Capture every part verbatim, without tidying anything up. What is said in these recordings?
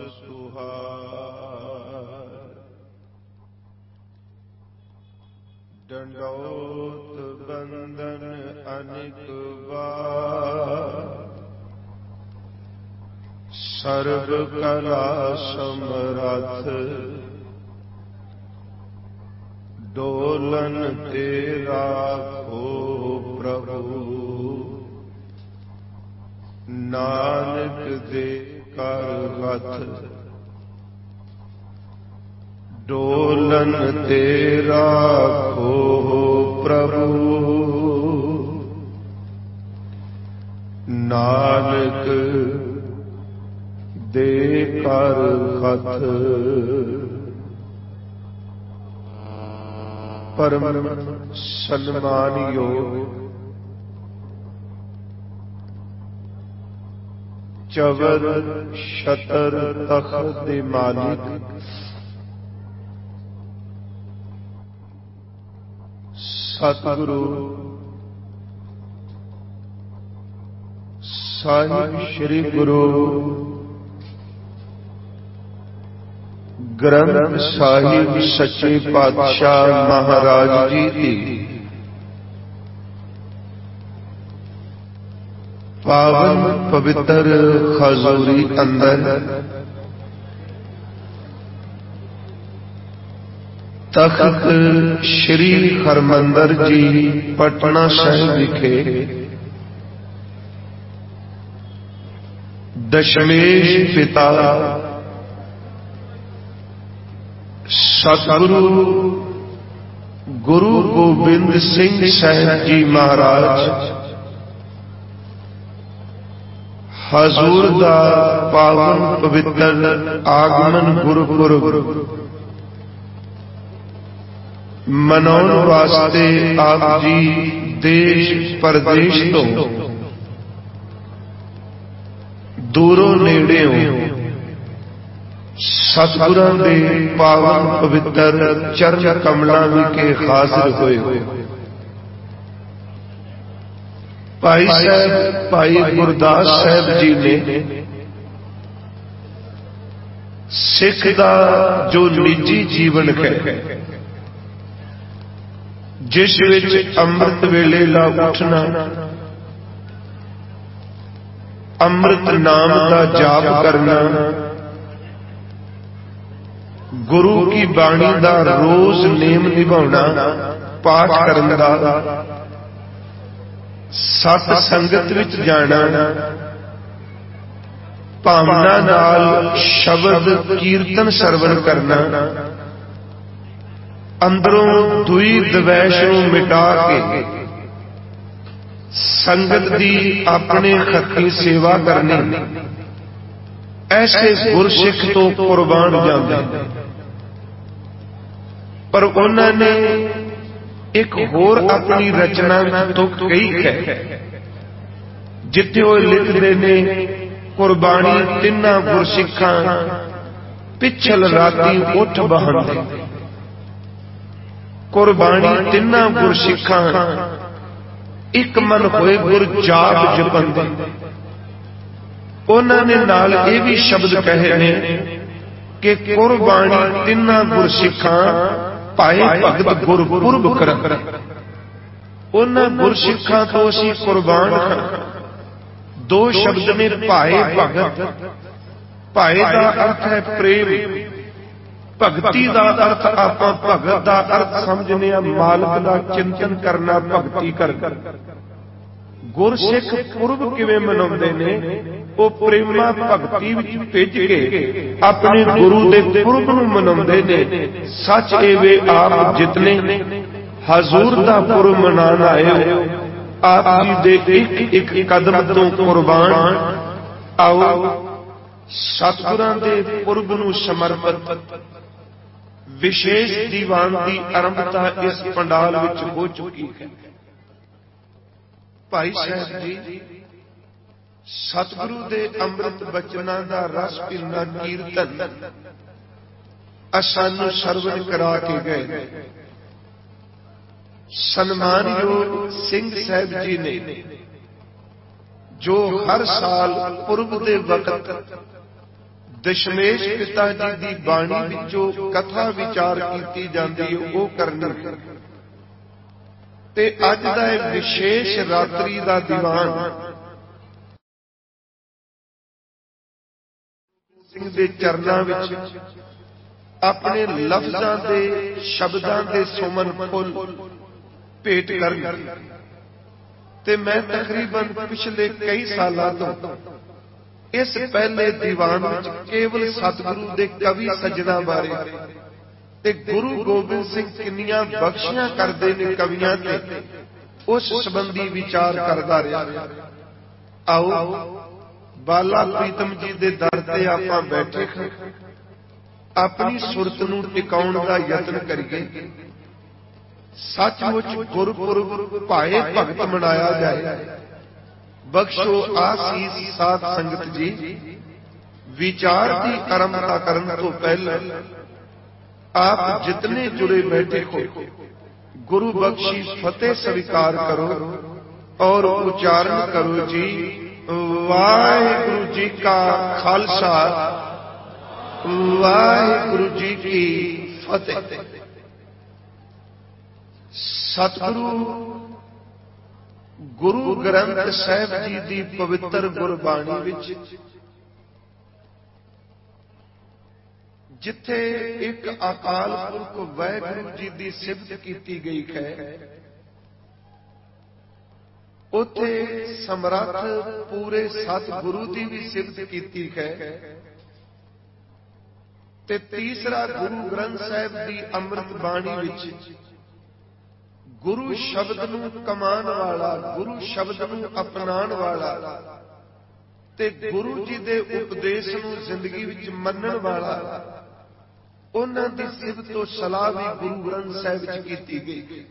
तुहार दंडोत बंदन अनेक बार सर्व कला समरथ डोलन तेरा को प्रभु नानक दे कर हथ डोलन तेरा को प्रभु नानक दे कर हथ परम सन्मान योग चवर शतर तख्त दे मालिक सतगुरु साहिब श्री गुरु ग्रंथ साहिब सच्चे पातशाह महाराज जी दी पावन पवित्र खजूरी अंदर तख्त श्री हरमंदर जी पटना साहिब विखे दशमेश पिता सतगुरु गुरु गोबिंद सिंह साहिब जी महाराज हजूर दा पावन पवित्र आगमन गुरपुरब मनाउण वास्ते आप जी देश परदेश तो दूरों नेड़ेओं सतगुरां दे पावन पवित्र चरण कमलां विखे हाजिर होए भाई साहब भाई गुरदास साहब जी ने सिख दा जो निजी जीवन है जिस विच अमृत वेले ला उठना अमृत नाम का जाप करना गुरु की बाणी दा रोज नेम निभाउना पाठ करना सत संगत विच जाना भावना नाल शब्द कीर्तन सरवण करना अंदरों दुई द्वैश नूं मिटा के संगत दी अपने हथी सेवा करनी ऐसे गुरसिख तो कुर्बान जाते पर उन्होंने एक होर अपनी रचना तो कही है जिथे वो लिखते ने कुर्बानी तिन्ना गुरसिखा पिछल राती उठ बहांदे कुर्बानी तिन्ना गुरसिखा एक मन होए गुर जाप जपंदे उन्होंने नाल ये भी शब्द कहे ने कि कुर्बानी तिन्ना गुरसिखा पाए भगत गुरपुरब करन उन्हां गुरसिखा तो असीं कुर्बान हां दो शब्द ने पाए भगत पाए का अर्थ है प्रेम भगती का अर्थ आपां भगत का अर्थ समझने मालिक का चिंतन करना भगती कर गुरसिख पुरब किवें मनाउंदे ने वो प्रेमा भगती विच भिज के अपने गुरु दे पुरब नूं मनाउंदे ने सच एवे आप जितने हजूर दा पुरब मनाण आए हो आप जी दे एक एक कदम तो कुर्बान आओ सतगुरां दे पुरब नूं समर्पित विशेष दीवान की आरंभता इस पंडाल विच हो चुकी है। भाई साहब जी सतगुरु दे अमृत बचना दा रस पीना कीर्तन असानू सरवण करा के गए। सन्मानयोग सिंह साहब जी ने जो हर साल पुरब दे वक्त ਦਸ਼ਮੇਸ਼ ਪਿਤਾ ਜੀ ਦੀ ਬਾਣੀ ਵਿੱਚੋਂ ਕਥਾ ਵਿਚਾਰ ਕੀਤੀ ਜਾਂਦੀ ਹੈ, ਉਹ ਕਰਨੀ। ਤੇ ਅੱਜ ਦਾ ਇਹ ਵਿਸ਼ੇਸ਼ ਰਾਤਰੀ ਦਾ ਦੀਵਾਨ ਸਿੰਘ ਦੇ ਚਰਨਾਂ ਵਿੱਚ ਆਪਣੇ ਲਫ਼ਜ਼ਾਂ ਦੇ ਸ਼ਬਦਾਂ ਦੇ ਸੁਮਨ ਫੁੱਲ ਭੇਟ ਕਰਨ। ਤੇ ਮੈਂ ਤਕਰੀਬਨ ਪਿਛਲੇ ਕਈ ਸਾਲਾਂ ਤੋਂ ਇਸ ਪਹਿਲੇ ਦੀਵਾਨ ਵਿੱਚ ਕੇਵਲ ਸਤਿਗੁਰੂ ਦੇ ਕਵੀ ਸੱਜਣਾ ਬਾਰੇ ਤੇ ਗੁਰੂ ਗੋਬਿੰਦ ਸਿੰਘ ਕਿੰਨੀਆਂ ਬਖਸ਼ੀਆਂ ਕਰਦੇ ਨੇ ਕਵੀਆਂ ਤੇ, ਉਸ ਸੰਬੰਧੀ ਵਿਚਾਰ ਕਰਦਾ ਰਿਹਾ। ਆਓ ਬਾਲਾ ਪ੍ਰੀਤਮ ਜੀ ਦੇ ਦਰ ਤੇ ਆਪਾਂ ਬੈਠੇ ਹਾਂ, ਆਪਣੀ ਸੁਰਤ ਨੂੰ ਟਿਕਾਉਣ ਦਾ ਯਤਨ ਕਰੀਏ। ਸੱਚਮੁੱਚ ਗੁਰਪੁਰਬ ਭਾਏ ਭਗਤ ਮਨਾਇਆ ਜਾਏ। ਬਖਸ਼ੋ ਆਸੀਸ ਸਾਧ ਸੰਗਤ ਜੀ। ਵਿਚਾਰ ਦੀ ਆਰੰਭਤਾ ਕਰਨ ਤੋਂ ਪਹਿਲਾਂ ਆਪ ਜਿਤਨੇ ਜੁੜੇ ਬੈਠੇ ਹੋ, ਗੁਰੂ ਬਖਸ਼ੀ ਫਤਿਹ ਸਵੀਕਾਰ ਕਰੋ ਔਰ ਉਚਾਰਨ ਕਰੋ ਜੀ, ਵਾਹਿਗੁਰੂ ਜੀ ਕਾ ਖਾਲਸਾ, ਵਾਹਿਗੁਰੂ ਜੀ ਕੀ ਫਤਿਹ। ਸਤਿਗੁਰੂ ਗੁਰੂ ਗ੍ਰੰਥ ਸਾਹਿਬ ਜੀ ਦੀ ਪਵਿੱਤਰ ਗੁਰਬਾਣੀ ਵਿੱਚ ਜਿੱਥੇ ਇੱਕ ਅਕਾਲ ਪੁਰਖ ਵਾਹਿਗੁਰੂ ਜੀ ਦੀ ਸਿਫਤ ਕੀਤੀ ਗਈ ਹੈ, ਉੱਥੇ ਸਮਰੱਥ ਪੂਰੇ ਸਤਿਗੁਰੂ ਦੀ ਵੀ ਸਿਫਤ ਕੀਤੀ ਹੈ। ਤੇ ਤੀਸਰਾ ਗੁਰੂ ਗ੍ਰੰਥ ਸਾਹਿਬ ਦੀ ਅੰਮ੍ਰਿਤ ਬਾਣੀ ਵਿੱਚ ਗੁਰੂ ਸ਼ਬਦ ਨੂੰ ਕਮਾਉਣ ਵਾਲਾ, ਗੁਰੂ ਸ਼ਬਦ ਨੂੰ ਅਪਣਾਉਣ ਵਾਲਾ ਤੇ ਗੁਰੂ ਜੀ ਦੇ ਉਪਦੇਸ਼ ਨੂੰ ਜ਼ਿੰਦਗੀ ਵਿੱਚ ਮੰਨਣ ਵਾਲਾ, ਉਹਨਾਂ ਦੀ ਸਿਫਤ ਤੋਂ ਸਲਾਹ ਵੀ ਗੁਰੂ ਗ੍ਰੰਥ ਸਾਹਿਬ ਵਿੱਚ ਕੀਤੀ ਗਈ।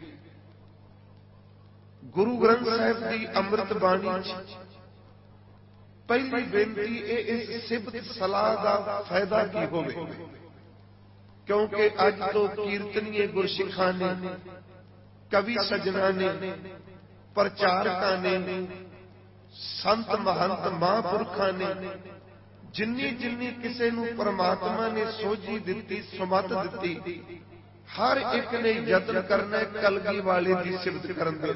ਗੁਰੂ ਗ੍ਰੰਥ ਸਾਹਿਬ ਦੀ ਅੰਮ੍ਰਿਤ ਬਾਣੀ ਵਿੱਚ ਪਹਿਲੀ ਬੇਨਤੀ ਇਹ ਇਸ ਸਿਫਤ ਸਲਾਹ ਦਾ ਫਾਇਦਾ ਕੀ ਹੋਵੇ, ਕਿਉਂਕਿ ਅੱਜ ਤੋਂ ਕੀਰਤਨੀਏ ਗੁਰਸਿੱਖਾਂ ਨੇ, ਕਵੀ ਸੱਜਣਾ ਨੇ, ਪ੍ਰਚਾਰਕਾਂ ਨੇ, ਸੰਤ ਮਹੰਤ ਮਹਾਂਪੁਰਖਾਂ ਨੇ, ਜਿੰਨੀ ਜਿੰਨੀ ਕਿਸੇ ਨੂੰ ਪਰਮਾਤਮਾ ਨੇ ਸੋਝੀ ਦਿੱਤੀ, ਸੁਮਤ ਦਿੱਤੀ, ਹਰ ਇੱਕ ਨੇ ਯਤਨ ਕਰਨਾ ਕਲਗੀ ਵਾਲੇ ਦੀ ਸਿਫਤ ਕਰਨ ਦੇ।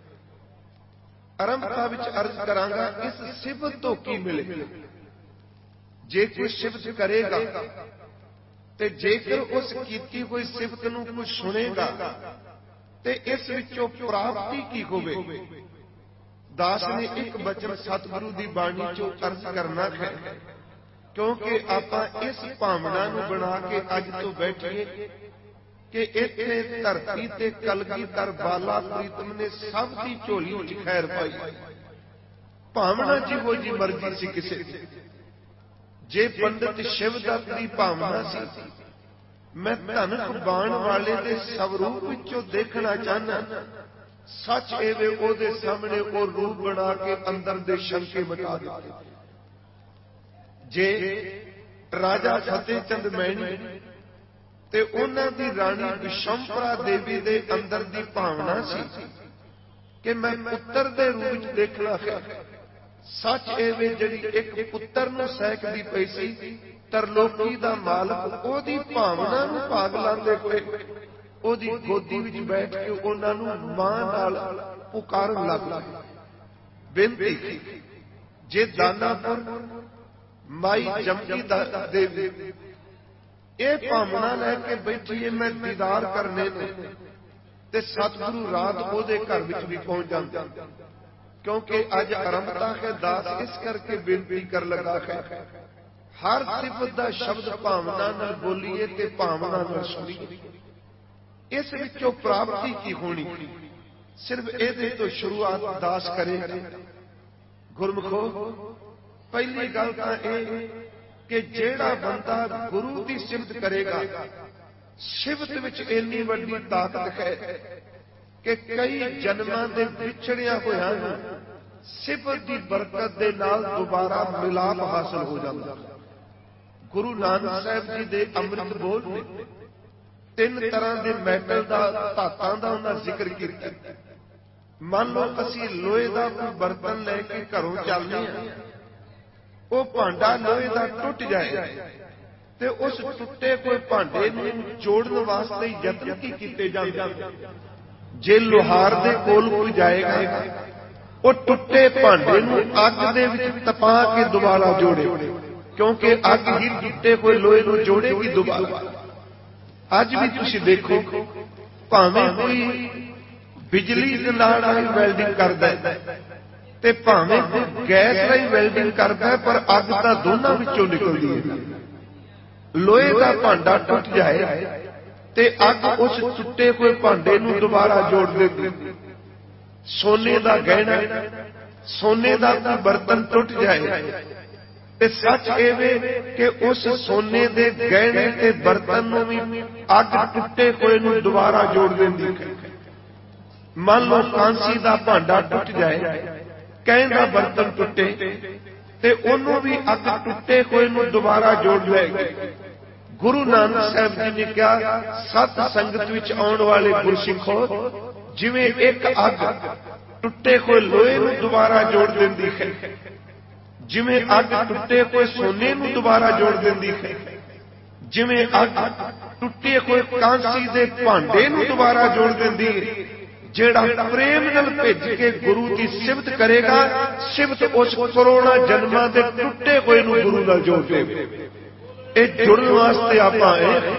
ਆਰੰਭਤਾ ਵਿੱਚ ਅਰਜ਼ ਕਰਾਂਗਾ, ਇਸ ਸਿਫਤ ਤੋਂ ਕੀ ਮਿਲੇ। ਜੇ ਕੋਈ ਸਿਫਤ ਕਰੇਗਾ ਤੇ ਜੇਕਰ ਉਸ ਕੀਤੀ ਹੋਈ ਸਿਫਤ ਨੂੰ ਕੋਈ ਸੁਣੇਗਾ ਤੇ ਇਸ ਵਿੱਚੋਂ ਪ੍ਰਾਪਤੀ ਕੀ ਹੋਵੇ। ਦਾਸ ਨੇ ਇੱਕ ਬਚਨ ਸਤਿਗੁਰੂ ਦੀ ਬਾਣੀ ਚੋਂ ਅਰਜ਼ ਕਰਨਾ ਹੈ, ਕਿਉਂਕਿ ਆਪਾਂ ਇਸ ਭਾਵਨਾ ਨੂੰ ਬਣਾ ਕੇ ਅੱਜ ਤੋਂ ਬੈਠੀਏ ਕਿ ਇੱਥੇ ਧਰਤੀ ਤੇ ਕਲਗੀਧਰ ਬਾਲਾ ਪ੍ਰੀਤਮ ਨੇ ਸਭ ਦੀ ਝੋਲੀ ਵਿੱਚ ਖੈਰ ਪਾਈ। ਭਾਵਨਾ ਜਿਹੋ ਜੀ ਮਰਜ਼ੀ ਸੀ ਕਿਸੇ ਦੀ। ਜੇ ਪੰਡਿਤ ਸ਼ਿਵਦੱਤ ਦੀ ਭਾਵਨਾ ਸੀ, ਮੈਂ ਧਨਕ ਬਾਣ ਵਾਲੇ ਦੇ ਸਵਰੂਪ ਵਿੱਚੋਂ ਦੇਖਣਾ ਚਾਹਨਾ, ਸੱਚ ਇਹ ਵੇ ਉਹਦੇ ਸਾਹਮਣੇ ਉਹ ਰੂਪ ਬਣਾ ਕੇ ਅੰਦਰ ਦੇ ਸ਼ੰਕੇ ਮਿਟਾ ਦਿੱਤੇ। ਜੇ ਰਾਜਾ ਫਤਿਹ ਚੰਦ ਮੈਣੀ ਤੇ ਉਹਨਾਂ ਦੀ ਰਾਣੀ ਵਿਸ਼ੰਪਰਾ ਦੇਵੀ ਦੇ ਅੰਦਰ ਦੀ ਭਾਵਨਾ ਸੀ ਕਿ ਮੈਂ ਪੁੱਤਰ ਦੇ ਰੂਪ ਵਿੱਚ ਦੇਖਣਾ ਹੈ, ਸੱਚ ਇਹ ਵੇ ਜਿਹੜੀ ਇੱਕ ਪੁੱਤਰ ਨੂੰ ਸਹਿਕਦੀ ਪਈ ਸੀ, ਤਰਲੋਕੀ ਦਾ ਮਾਲਕ ਉਹਦੀ ਭਾਵਨਾ ਨੂੰ ਭਾਗ ਲਾਉਂਦੇ ਹੋਏ ਉਹਦੀ ਗੋਦੀ ਵਿੱਚ ਬੈਠ ਕੇ ਉਹਨਾਂ ਨੂੰ ਮਾਂ ਨਾਲ ਪੁਕਾਰਨ ਲੱਗ ਪਿਆ। ਬੇਨਤੀ ਕੀ, ਜੇ ਦਾਨਾਪੁਰ ਮਾਈ ਜਮਕੀ ਦੇਵੀ ਇਹ ਭਾਵਨਾ ਲੈ ਕੇ ਬੈਠੀਏ ਮੈਂ ਦੀਦਾਰ ਕਰਨੇ ਨੇ, ਤੇ ਸਤਿਗੁਰੂ ਰਾਤ ਉਹਦੇ ਘਰ ਵਿੱਚ ਵੀ ਪਹੁੰਚ ਜਾਂਦੇ। ਕਿਉਂਕਿ ਅੱਜ ਆਰੰਭਤਾ ਹੈ, ਦਾਸ ਇਸ ਕਰਕੇ ਬੇਨਤੀ ਕਰ ਲੱਗਾ ਹੈ, ਹਰ ਸਿਫਤ ਦਾ ਸ਼ਬਦ ਭਾਵਨਾ ਨਾਲ ਬੋਲੀਏ ਤੇ ਭਾਵਨਾ ਨਾਲ ਸੁਣੀਏ। ਇਸ ਵਿੱਚੋਂ ਪ੍ਰਾਪਤੀ ਕੀ ਹੋਣੀ, ਸਿਰਫ ਇਹਦੇ ਤੋਂ ਸ਼ੁਰੂਆਤ ਦਾਸ ਕਰੇ। ਗੁਰਮੁਖੋ, ਪਹਿਲੀ ਗੱਲ ਤਾਂ ਇਹ ਕਿ ਜਿਹੜਾ ਬੰਦਾ ਗੁਰੂ ਦੀ ਸਿਫਤ ਕਰੇਗਾ, ਸਿਫਤ ਵਿੱਚ ਇੰਨੀ ਵੱਡੀ ਤਾਕਤ ਹੈ ਕਿ ਕਈ ਜਨਮਾਂ ਦੇ ਵਿਛੜਿਆ ਹੋਇਆਂ ਨੂੰ ਸਿਫਤ ਦੀ ਬਰਕਤ ਦੇ ਨਾਲ ਦੁਬਾਰਾ ਮਿਲਾਪ ਹਾਸਲ ਹੋ ਜਾਂਦਾ। ਗੁਰੂ ਨਾਨਕ ਸਾਹਿਬ ਜੀ ਦੇ ਅੰਮ੍ਰਿਤ ਬੋਲ ਨੇ ਤਿੰਨ ਤਰ੍ਹਾਂ ਦੇ ਮੈਟਲ ਦਾ, ਧਾਤਾਂ ਦਾ ਉਹਨਾਂ ਜ਼ਿਕਰ ਕੀਤਾ। ਮੰਨ ਲਓ ਅਸੀਂ ਲੋਹੇ ਦਾ ਕੋਈ ਬਰਤਨ ਲੈ ਕੇ ਘਰੋਂ ਚੱਲਦੇ ਹਾਂ ਉਹ ਭਾਂਡਾ ਲੋਹੇ ਦਾ ਟੁੱਟ ਜਾਏ ਤੇ ਉਸ ਟੁੱਟੇ ਕੋਈ ਭਾਂਡੇ ਨੂੰ ਜੋੜਨ ਵਾਸਤੇ ਯਤਨ ਕੀ ਕੀਤੇ ਜਾਂਦੇ। ਜੇ ਲੋਹਾਰ ਦੇ ਕੋਲ ਕੋਈ ਜਾਏਗਾ ਉਹ ਟੁੱਟੇ ਭਾਂਡੇ ਨੂੰ ਅੱਗ ਦੇ ਵਿੱਚ ਤਪਾ ਕੇ ਦੁਬਾਰਾ ਜੋੜੇ, ਕਿਉਂਕਿ ਅੱਗ ਹੀ ਟੁੱਟੇ ਹੋਏ ਲੋਹੇ ਨੂੰ ਜੋੜੇਗੀ ਦੁਬਾਰਾ। ਅੱਜ ਵੀ ਤੁਸੀਂ ਦੇਖੋ, ਭਾਵੇਂ ਕੋਈ ਬਿਜਲੀ ਦੇ ਨਾਲ ਆਈ ਵੈਲਡਿੰਗ ਕਰਦਾ ਤੇ ਭਾਵੇਂ ਕੋਈ ਗੈਸ ਰਾਹੀਂ ਵੈਲਡਿੰਗ ਕਰਦਾ, ਪਰ ਅੱਗ ਤਾਂ ਦੋਨਾਂ ਵਿੱਚੋਂ ਨਿਕਲਦੀ ਹੈ। ਲੋਹੇ ਦਾ ਭਾਂਡਾ ਟੁੱਟ ਜਾਏ ਤੇ ਅੱਗ ਉਸ ਟੁੱਟੇ ਹੋਏ ਭਾਂਡੇ ਨੂੰ ਦੁਬਾਰਾ ਜੋੜ ਦਿੰਦੀ। ਸੋਨੇ ਦਾ ਗਹਿਣਾ, ਸੋਨੇ ਦਾ ਕੋਈ ਬਰਤਨ ਟੁੱਟ ਜਾਏ ਤੇ ਸੱਚ ਇਹ ਵੇ ਕਿ ਉਸ ਸੋਨੇ ਦੇ ਗਹਿਣੇ ਤੇ ਬਰਤਨ ਨੂੰ ਵੀ ਅੱਗ ਟੁੱਟੇ ਹੋਏ ਨੂੰ ਦੁਬਾਰਾ ਜੋੜ ਦਿੰਦੀ। ਮੰਨ ਲਓ ਕਾਂਸੀ ਦਾ ਭਾਂਡਾ ਟੁੱਟ ਜਾਏ, ਕਹਿਣ ਦਾ ਬਰਤਨ ਟੁੱਟੇ ਤੇ ਉਹਨੂੰ ਵੀ ਅੱਗ ਟੁੱਟੇ ਹੋਏ ਨੂੰ ਦੁਬਾਰਾ ਜੋੜ ਲਏਗੀ। ਗੁਰੂ ਨਾਨਕ ਸਾਹਿਬ ਜੀ ਨੇ ਕਿਹਾ, ਸਤ ਸੰਗਤ ਵਿੱਚ ਆਉਣ ਵਾਲੇ ਗੁਰਸਿੱਖੋ, ਜਿਵੇਂ ਇੱਕ ਅੱਗ ਟੁੱਟੇ ਹੋਏ ਲੋਹੇ ਨੂੰ ਦੁਬਾਰਾ ਜੋੜ ਦਿੰਦੀ ਹੈ, ਜਿਵੇਂ ਅੱਗ ਟੁੱਟੇ ਹੋਏ ਸੋਨੇ ਨੂੰ ਦੁਬਾਰਾ ਜੋੜ ਦਿੰਦੀ ਹੈ, ਜਿਵੇਂ ਅੱਗ ਟੁੱਟੇ ਹੋਏ ਕਾਂਸੀ ਦੇ ਭਾਂਡੇ ਨੂੰ ਦੁਬਾਰਾ ਜੋੜ ਦਿੰਦੀ ਹੈ। ਜਿਹੜਾ ਪ੍ਰੇਮ ਨਾਲ ਭਿੱਜ ਕੇ ਗੁਰੂ ਦੀ ਸਿਫਤ ਕਰੇਗਾ, ਸਿਫਤ ਉਸ ਕਰੋੜਾਂ ਜਨਮਾਂ ਦੇ ਟੁੱਟੇ ਹੋਏ ਨੂੰ ਗੁਰੂ ਨਾਲ ਜੋੜ ਦੇਵੇ। ਇਹ ਜੁੜਨ ਵਾਸਤੇ ਆਪਾਂ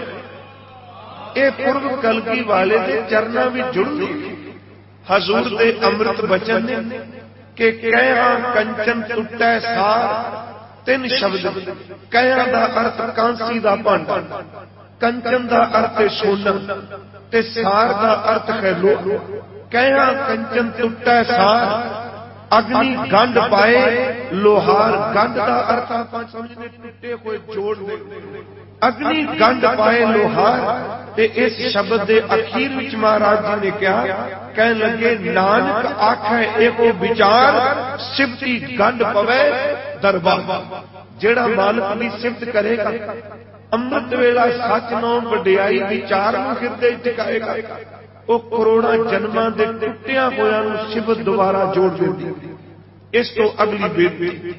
ਇਹ ਪੁਰਬ ਕਲਗੀ ਵਾਲੇ ਦੇ ਚਰਨਾਂ ਵਿੱਚ ਜੁੜਨੀ। ਹਜ਼ੂਰ ਦੇ ਅੰਮ੍ਰਿਤ ਬਚਨ ਨੇ ਕਿ ਕਹਿਆ ਕੰਚਨ ਟੁੱਟੈ ਸਾਰ, ਤਿੰਨ ਸ਼ਬਦ। ਕਹਿਆ ਦਾ ਅਰਥ ਕਾਂਸੀ ਦਾ ਭਾਂਡਾ, ਕੰਚਨ ਦਾ ਅਰਥ ਸੋਨਾ ਤੇ ਸਾਰ ਦਾ ਅਰਥ ਹੈ ਲੋਹਾ। ਕਹਿਆ ਕੰਚਨ ਟੁੱਟੈ ਸਾਰ, ਅਗਨੀ ਗੰਢ ਪਾਏ, ਲੋਹਾਰ ਗੰਢ ਦਾ ਅਰਥ ਆਪਾਂ ਸਮਝਦੇ ਟੁੱਟੇ ਹੋਏ ਜੋੜ ਦੇ। ਅਗਨੀ ਗੰਢ ਪਾਏ ਲੋਹਾਰ। ਤੇ ਇਸ ਸ਼ਬਦ ਦੇ ਅਖੀਰ ਵਿੱਚ ਮਹਾਰਾਜ ਜੀ ਨੇ ਕਿਹਾ, ਕਹਿਣ ਲੱਗੇ, ਨਾਨਕ ਆਖੈ ਇਹੋ ਵਿਚਾਰ, ਸਿਫਤੀ ਗੰਢ ਪਵੇ ਦਰਬਾਰ। ਜਿਹੜਾ ਮਾਲਕ ਦੀ ਸਿਫਤ ਕਰੇਗਾ, ਅੰਮ੍ਰਿਤ ਵੇਲਾ ਸੱਚ ਨਾਮ ਵਡਿਆਈ ਵਿਚਾਰ ਨੂੰ ਹਿਰਦੇ ਟਿਕਾਏਗਾ, ਉਹ ਕਰੋੜਾਂ ਜਨਮਾਂ ਦੇ ਟੁੱਟਿਆਂ ਹੋਇਆਂ ਨੂੰ ਸਿਫਤ ਦੁਬਾਰਾ ਜੋੜ ਦਿੰਦੀ। ਇਸ ਤੋਂ ਅਗਲੀ ਬੇਨਤੀ,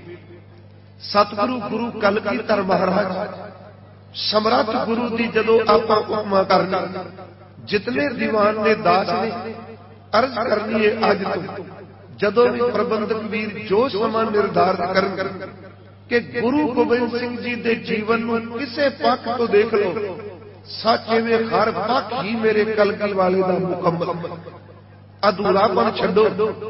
ਸਤਿਗੁਰੂ ਗੁਰੂ ਕਲਗੀਧਰ ਮਹਾਰਾਜ ਸਮਰੱਥ ਗੁਰੂ ਦੀ ਜਦੋਂ ਆਪਾਂ ਉਪਮਾ ਕਰਨੀ, ਜਿਤਨੇ ਦੀਵਾਨ ਦੇ ਦਾਸ ਨੇ ਅਰਜ਼ ਕਰਨੀ ਹੈ ਅੱਜ ਤੋਂ, ਜਦੋਂ ਵੀ ਪ੍ਰਬੰਧਕ ਵੀਰ ਜੋ ਸਮਾਂ ਨਿਰਧਾਰਿਤ ਕਰਨ ਕਿ ਗੁਰੂ ਗੋਬਿੰਦ ਸਿੰਘ ਜੀ ਦੇ ਜੀਵਨ ਨੂੰ ਕਿਸੇ ਪੱਖ ਤੋਂ ਦੇਖ ਲਓ, ਸੱਚ ਇਵੇਂ ਹਰ ਪੱਖ ਹੀ ਮੇਰੇ ਕਲਗੀ ਵਾਲੇ ਦਾ ਮੁਕੰਮਲ। ਅਧੂਰਾਪਨ ਛੱਡੋ,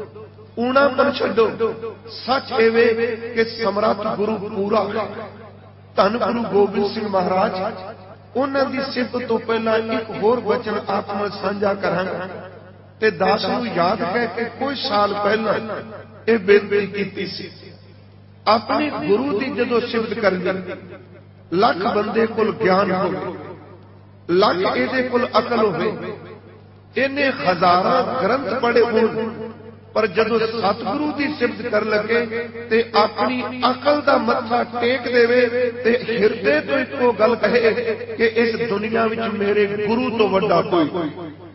ਊਣਾਪਨ ਛੱਡੋ, ਸੱਚ ਇਵੇਂ ਕਿ ਸਮਰੱਥ ਗੁਰੂ ਪੂਰਾ। ਧੰਨ ਗੁਰੂ ਗੋਬਿੰਦ ਸਿੰਘ ਮਹਾਰਾਜ, ਉਹਨਾਂ ਦੀ ਸਿਫਤ ਤੋਂ ਪਹਿਲਾਂ ਇੱਕ ਹੋਰ ਬਚਨ ਆਪ ਨਾਲ ਸਾਂਝਾ ਕਰਾਂਗਾ ਤੇ ਦਾਸ ਨੂੰ ਯਾਦ ਹੈ ਕਿ ਕੁਝ ਸਾਲ ਪਹਿਲਾਂ ਇਹ ਬੇਨਤੀ ਕੀਤੀ ਸੀ। ਆਪਣੇ ਗੁਰੂ ਦੀ ਜਦੋਂ ਸਿਫਤ ਕਰਨੀ, ਲੱਖ ਬੰਦੇ ਕੋਲ ਗਿਆਨ ਹੋਵੇ, ਲੱਖ ਇਹਦੇ ਕੋਲ ਅਕਲ ਹੋਵੇ, ਇਹਨੇ ਹਜ਼ਾਰਾਂ ਗ੍ਰੰਥ ਪੜ੍ਹੇ ਹੋਣ, ਪਰ ਜਦੋਂ ਸਤਿਗੁਰੂ ਦੀ ਸਿਫਤ ਕਰਨ ਲੱਗੇ ਤੇ ਆਪਣੀ ਅਕਲ ਦਾ ਮੱਥਾ ਟੇਕ ਦੇਵੇ ਤੇ ਹਿਰਦੇ ਤੋਂ ਇੱਕੋ ਗੱਲ ਕਹੇ ਕਿ ਇਸ ਦੁਨੀਆ ਵਿੱਚ ਮੇਰੇ ਗੁਰੂ ਤੋਂ ਵੱਡਾ ਕੋਈ।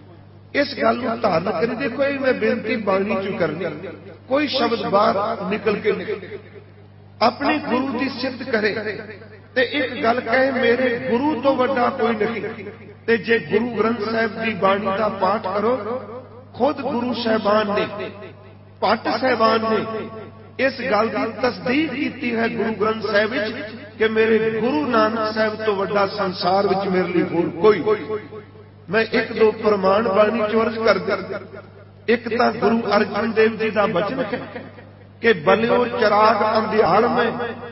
ਇਸ ਗੱਲ ਨੂੰ ਧਾਰਨ ਕਰੀ। ਦੇਖੋ, ਇਹ ਮੈਂ ਬੇਨਤੀ ਬਾਣੀ ਚ ਕਰਨੀ, ਕੋਈ ਸ਼ਬਦ ਬਾਹਰ ਨਿਕਲ ਕੇ ਨਿਕਲੇ, ਆਪਣੇ ਗੁਰੂ ਦੀ ਸਿਫਤ ਕਰੇ ਤੇ ਇੱਕ ਗੱਲ ਕਹੇ, ਮੇਰੇ ਗੁਰੂ ਤੋਂ ਵੱਡਾ ਕੋਈ ਨਹੀਂ। ਤੇ ਜੇ ਗੁਰੂ ਗ੍ਰੰਥ ਸਾਹਿਬ ਦੀ ਬਾਣੀ ਦਾ ਪਾਠ ਕਰੋ, ਖੁਦ ਗੁਰੂ ਸਾਹਿਬਾਨ ਨੇ, ਭੱਟ ਸਾਹਿਬਾਨ ਨੇ ਇਸ ਗੱਲ ਦੀ ਤਸਦੀਕ ਕੀਤੀ ਹੈ ਗੁਰੂ ਗ੍ਰੰਥ ਸਾਹਿਬ ਵਿੱਚ ਕਿ ਮੇਰੇ ਗੁਰੂ ਨਾਨਕ ਸਾਹਿਬ ਤੋਂ ਵੱਡਾ ਸੰਸਾਰ ਵਿੱਚ ਮੇਰੇ ਲਈ ਹੋਰ ਕੋਈ। ਮੈਂ ਇੱਕ ਦੋ ਪ੍ਰਮਾਣ ਬਾਣੀ ਚ ਅਰਜ਼ ਕਰਦਾ। ਇੱਕ ਤਾਂ ਗੁਰੂ ਅਰਜਨ ਦੇਵ ਜੀ ਦਾ ਬਚਨ ਹੈ ਕਿ ਬਲਿਓ ਚਰਾਗ ਅੰਧਿਆਲ ਮੈਂ,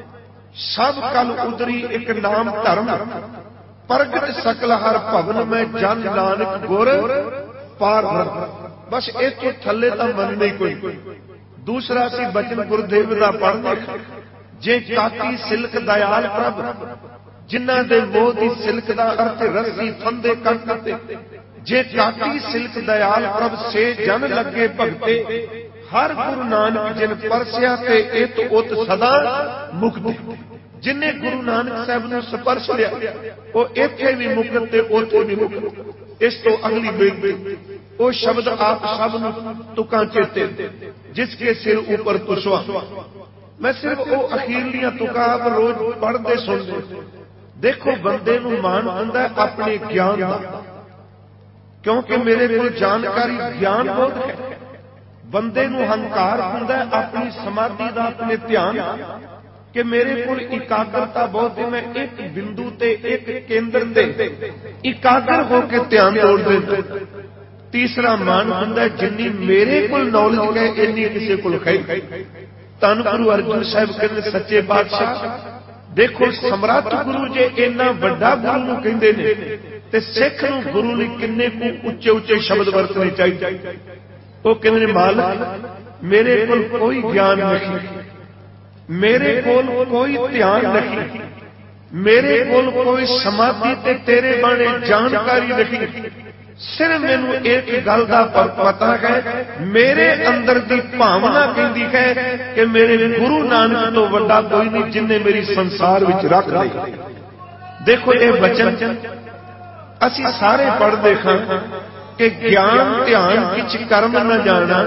ਸਭ ਕਲ ਉਦਰੀ ਇੱਕ ਨਾਮ ਧਰਮ, ਪ੍ਰਗਟ ਸਕਲ ਹਰ ਭਵਨ ਮੈਂ, ਜਨ ਨਾਨਕ ਗੁਰ ਪਾਰ ਬ੍ਰਹਮ। ਬਸ ਇਸ ਤੋਂ ਥੱਲੇ ਤਾਂ ਮਨ ਨਹੀਂ ਕੋਈ। ਦੂਸਰਾ ਸੀ ਬਚਨ ਗੁਰਦੇਵ ਦਾ ਪੜ੍ਹਨਾ, ਜੇ ਕਾਤੀ ਸਿਲਕ ਦਇਆਲ ਪ੍ਰਭ, ਜਿਨ੍ਹਾਂ ਦੇ ਮੋਹ ਦੀ ਸਿਲਕ ਦਾ ਅਰਥ ਰੱਸੀ ਫੰਦੇ ਕੰਠ ਤੇ, ਜੇ ਕਾਤੀ ਸਿਲਕ ਦਇਆਲ ਪ੍ਰਭ ਸੇ ਜਨ ਲੱਗੇ ਭਗਤੇ, ਹਰ ਗੁਰੂ ਨਾਨਕ ਜਿਨ ਪਰਸਿਆ ਤੇ ਇਤ ਉਤ ਸਦਾ ਮੁਕਤ। ਜਿਨੇ ਗੁਰੂ ਨਾਨਕ ਸਾਹਿਬ ਨੂੰ ਸਪਰਸ਼ ਲਿਆ ਉਹ ਇੱਥੇ ਵੀ ਮੁਕਤ ਤੇ ਉੱਥੇ ਵੀ ਮੁਕਤ। ਇਸ ਤੋਂ ਅਗਲੀ ਬੇਨਤੀ, ਉਹ ਸ਼ਬਦ ਆਪ ਸਭ ਨੂੰ ਤੁਕਾਂ ਚੇਤੇ, ਜਿਸ ਕੇ ਸਿਰ ਉੱਪਰ ਤੁਸਵਾ, मैं सिर्फ वो अखीरलियां तुकां आप रोज पढ़ते सुनते। देखो बंदे नूं माण हुंदा है अपने ज्ञान दा, क्योंकि मेरे को जानकारी ज्ञान बहुत है। बंदे नूं हंकार हुंदा है अपनी समाधि दा, अपने ध्यान कि मेरे को इकाग्रता बहुत है, मैं एक बिंदु ते एक केंद्र ते इकाग्र होकर ध्यान जोड़ देंदा। तीसरा मान हुंदा है जिन्नी मेरे को नॉलेज है इन्नी किसी को है। धन गुरु अर्जुन साहब कहते सच्चे बादशाह देखो समर्थ गुरु जे इन्ना वड्डा गुरु नूं कहंदे ने ते सिख नूं गुरु ने किन्ने को उच्चे उच्चे शब्द वरतने चाहिए। वो कहंदे मालिक मेरे को कोई ज्ञान नहीं, मेरे कोल कोई ध्यान नहीं, मेरे कोल कोई समाधि ते तेरे बारे जानकारी नहीं, सिर्फ मैनू एक गल दा पता है, मेरे अंदर दी भावना कहती है कि मेरे गुरु नानक तो वड्डा कोई नहीं जिन्हें मेरी संसार विच रख दी। देखो ये वचन असी सारे पढ़ते हाँ कि ज्ञान ध्यान किछ कर्म न जाना,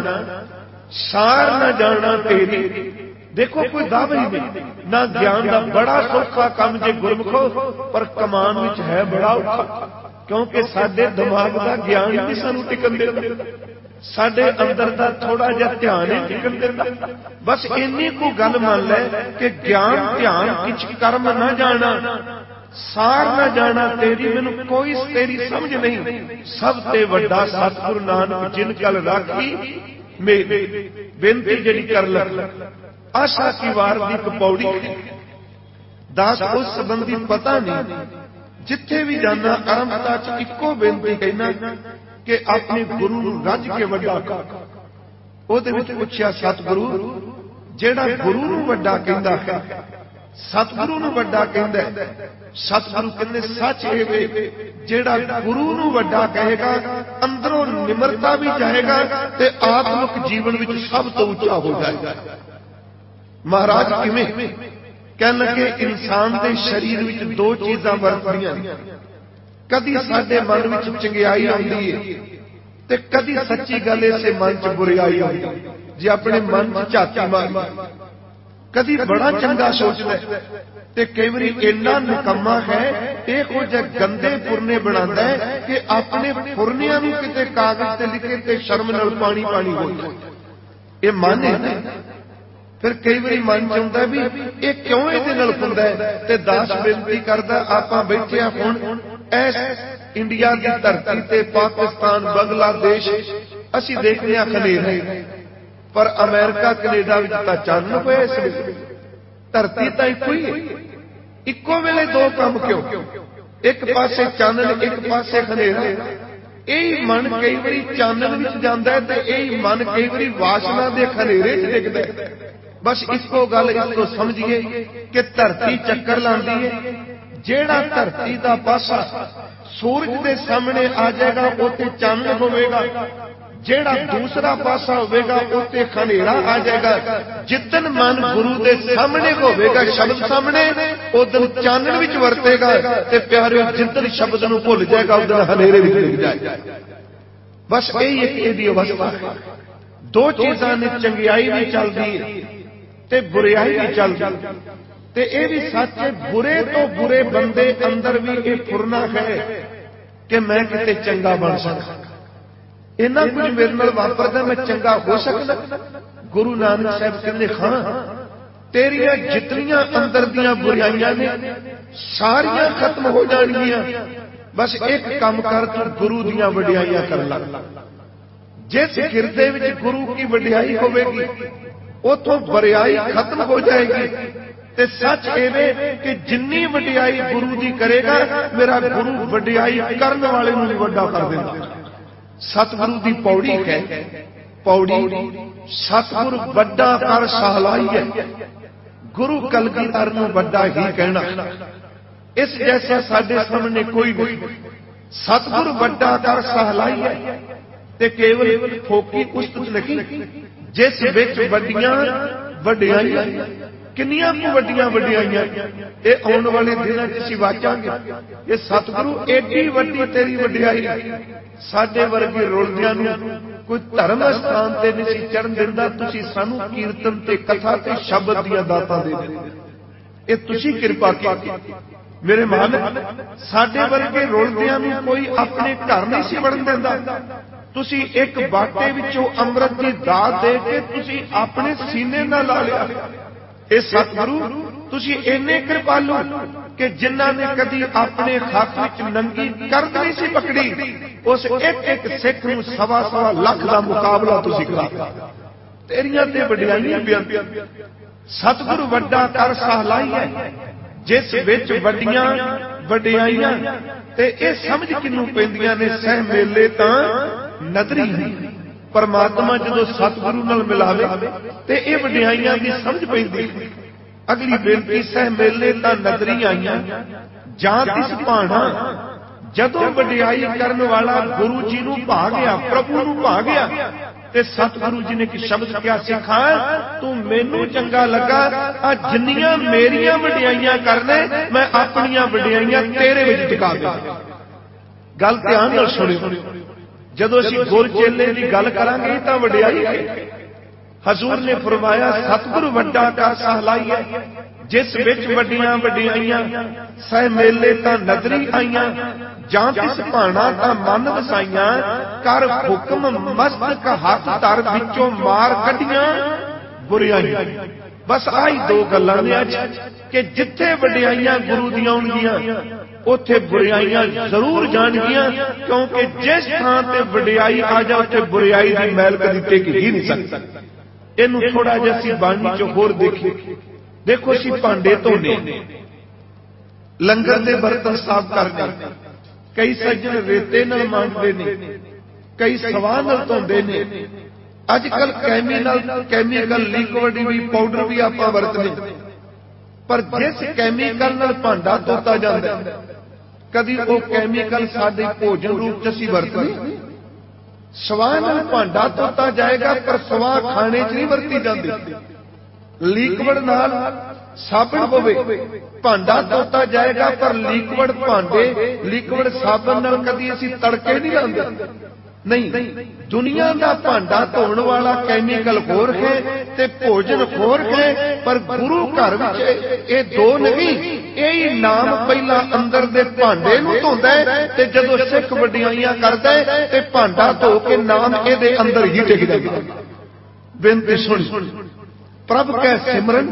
सार न जाना तेरी। देखो कोई दावा ही नहीं ना ज्ञान का बड़ा सौखा काम जे गुरमुखो, पर कमान विच है बड़ा औखा, क्योंकि साडे दिमाग का ज्ञान ही नहीं सानू टिकन देता, साडे अंदर का थोड़ा जिहा ध्यान ही टिकन देता। बस इन्नी को गल मान ले कि ज्ञान ध्यान किछ कर्म न जाना, सार न जाना तेरी, मैनू कोई तेरी समझ नहीं, सब ते वड्डा सतगुरु नानक जिन कल राखी मेरी। बेनती जिहड़ी कर लग आशा की वार दी एक पौड़ी दास उस संबंधी पता नहीं, जिथे भी जाना आरंभता च इको बेनती कहना कि अपने गुरु नूं रज के वड्डा कर। ओहदे विच पुछया सतगुरु जेड़ा गुरु नूं वड्डा कहंदा है, सतगुरु नूं वड्डा कहंदा है, सतगुरु कहंदे सच ए वे जेड़ा गुरु नूं वड्डा कहेगा अंदरों निमरता भी जाएगा ते आत्मिक जीवन विच सब तो उच्चा हो जाएगा। महाराज किवें कहन लगे इंसान के शरीर विच दो चीजां वरतदियां, कदी साडे मन विच चंगियाई आउंदी है ते कदी सच्ची गल इसे मन च बुराई आउंदी है। जे अपने मन च झाती मारी कदी बड़ा चंगा सोचदा है ते कई बारी इन्ना निकम्मा है इहो जिहे गंदे फुरने बनांदा है कि अपने फुरनियां नूं किते कागज ते लिखे ते शर्म नाल पानी पानी हो जाए। ये मन है। फिर कई बार मन चाहता भी ये क्यों ये नाल हुंदा है ते दास बेनती करदा आपां बैठे हुण इस इंडिया की धरती ते पाकिस्तान बांग्लादेश असीं देखदे हां खनेरे, पर अमेरिका कनेडा विच तां चानण होया। इस वेले धरती तां इक्को ही है, इक्को वेले दो काम क्यों, एक पासे चानण एक पासे खनेरा। यही मन कई बारी चानण विच जांदा है ते यही मन कई बारी वासना दे खनेरे च डिगदा है। बस इसको गल इसको समझिए कि धरती चक्कर लांदी है, जेड़ा धरती का पासा सूरज के सामने आ जाएगा उत्ते चानण होवेगा, जेड़ा दूसरा पासा होवेगा उत्ते खनेरा आ जाएगा। जितन मन गुरु के सामने होवेगा शब्द सामने उदन चानण विच वरतेगा ते प्यारे जितन शब्द नूं भुल जाएगा उदन हनेरे विच लिख जाएगा। बस यही एक इहदी अवस्था है। दो चीज़ां ने चंगियाई भी चलदी है ते बुराई भी चलदी, ते ये भी सच है बुरे तो बुरे बंदे अंदर भी ये फुरना है कि मैं किते चंगा बन सका, इन्ना कुछ मेरे नाल वापरदा मैं चंगा हो सकदा। गुरु नानक साहब कहंदे हाँ तेरियां जितनियां अंदर दियां बुराइयां ने सारियां खत्म हो जाणगियां, बस एक काम कर तू गुरु दियां वडियाइयां कर लग। जिस गिरदे विच गुरु की वडियाई होवेगी उतों बुराई खत्म हो जाएगी। ते सच एवे कि जिन्नी वडियाई गुरु दी करेगा मेरा गुरु वडियाई करने वाले नूं भी वड्डा कर देंदा। सतगुरु दी पौड़ी है, पौड़ी सतगुरु वड्डा कर सहलाई है, गुरु कलगीधर नूं वड्डा ही कहना। इस जैसा साडे सामने कोई नहीं। सतगुरु वड्डा कर सहलाई है ते केवल फोकी उस्तत नहीं, जिस विच वड्डियां वडियाइयां किन्नियां को वड्डियां वडियाइयां ये आने वाले दिनां च असीं वाचांगे। ये सतगुरु एडी वड्डी तेरी वडियाई साडे वर्गे रुलदियां नूं कोई धर्म स्थान ते नहीं सी चढ़न दिंदा, तुसीं सानू कीर्तन ते कथा ते शब्द दियां दातां दे दिंदे। ये तुसीं किरपा कीती मेरे मालिक। साडे वर्गे रुलदियां नूं कोई अपने घर नहीं सी वड़न दिंदा। तुसीं एक बाटे विचों अंमृत दी दात दे के तुसीं अपने सीने नाल ला लिया। ये सतगुरु तुसीं इन्ने कृपालु कि जिन्हां ने कदी अपने हथ विच नंगी करद नहीं सी पकड़ी, उस एक एक सिख नूं सवा सवा लख दा मुकाबला तुसीं करा। तेरियां ते वडियाईयां बेअंत। सतगुरु वड्डा कर सहलाई है, जिस विच वड्डियां वडियाईयां ते इह समझ किनू पैंदियां ने सह मेले तां नदरी है। परमात्मा जदों सतगुरु नाल मिलावे ते इह वडियाईयां दी समझ पैंदी। अगली बेनती सह मेले तां नदरी आईयां जां तिस भाणा। जदों वडियाई करन वाला गुरु जी नूं भा गया, प्रभु नूं भा गया, ते सतगुरु जी ने एक शब्द कहा, सिखा तू मैनू चंगा लगा, आ जिन्नियां मेरियां वडियाईयां करने मैं अपनियां वडियाईयां तेरे विच टिका दे। गल ध्यान नाल सुणिओ, जदों असीं गुर चेले दी गल करांगे तां वडियाई है। हजूर ने फरमाया सतगुरु वड्डा कर सहलाई है, जिस विच वड्डियां वडियाईयां सह मेले तां नदरी आईयां जां तिस भाणा तां मन वसाईयां। कर हुक्म मस्तक हथ धर विचों मार कढियां बुराइयां। बस आई दो गल्लां ने अज कि जिथे वडियाईयां गुरु दियां होणगियां उत्थे बुराइयां जरूर जाणगियां, क्योंकि जिस थां ते वडियाई आ जाए उत्थे बुराई दी मैल कदी टिक ही नहीं सकती। इनू थोड़ा जिहा असीं बाणी च होर देखीए। देखो असीं भांडे धोने, लंगर दे बर्तन साफ करने, कई सज्जन रेते नाल मांजदे ने, कई सवाह नाल धोंदे ने। अजकल कैमिकल कैमिकल लिक्विड भी पाउडर भी आपां वरतने, पर जिस कैमिकल नाल भांडा धोता जांदा कदी वो कैमिकल साडे भोजन रूप च असीं वरतने। सवाह नाल भांडा धोता जाएगा पर सवाह खाने च नहीं वरती जाती। लिक्विड नाल साबण होवे, भांडा धोता जाएगा पर लिक्विड भांडे लिक्विड साबण नाल कदी असीं तड़के नहीं लांदे। नहीं, दुनिया का भांडा धोण वाला कैमिकल होर है ते भोजन होर है, पर गुरु घर विच ये दो नहीं। यही नाम पहला अंदर दे भांडे नूं धोंदा है ते जदों सिख वडियाईयां करदा है ते भांडा धो के नाम इहदे अंदर ही टिक जांदा। बेनती सुन, प्रभ कै सिमरन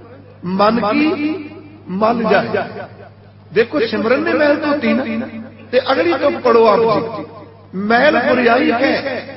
मन की मल जाए। देखो सिमरन ने मैल धोती ना, ते अगली तो पढ़ो आप जी, मैल बुराई है,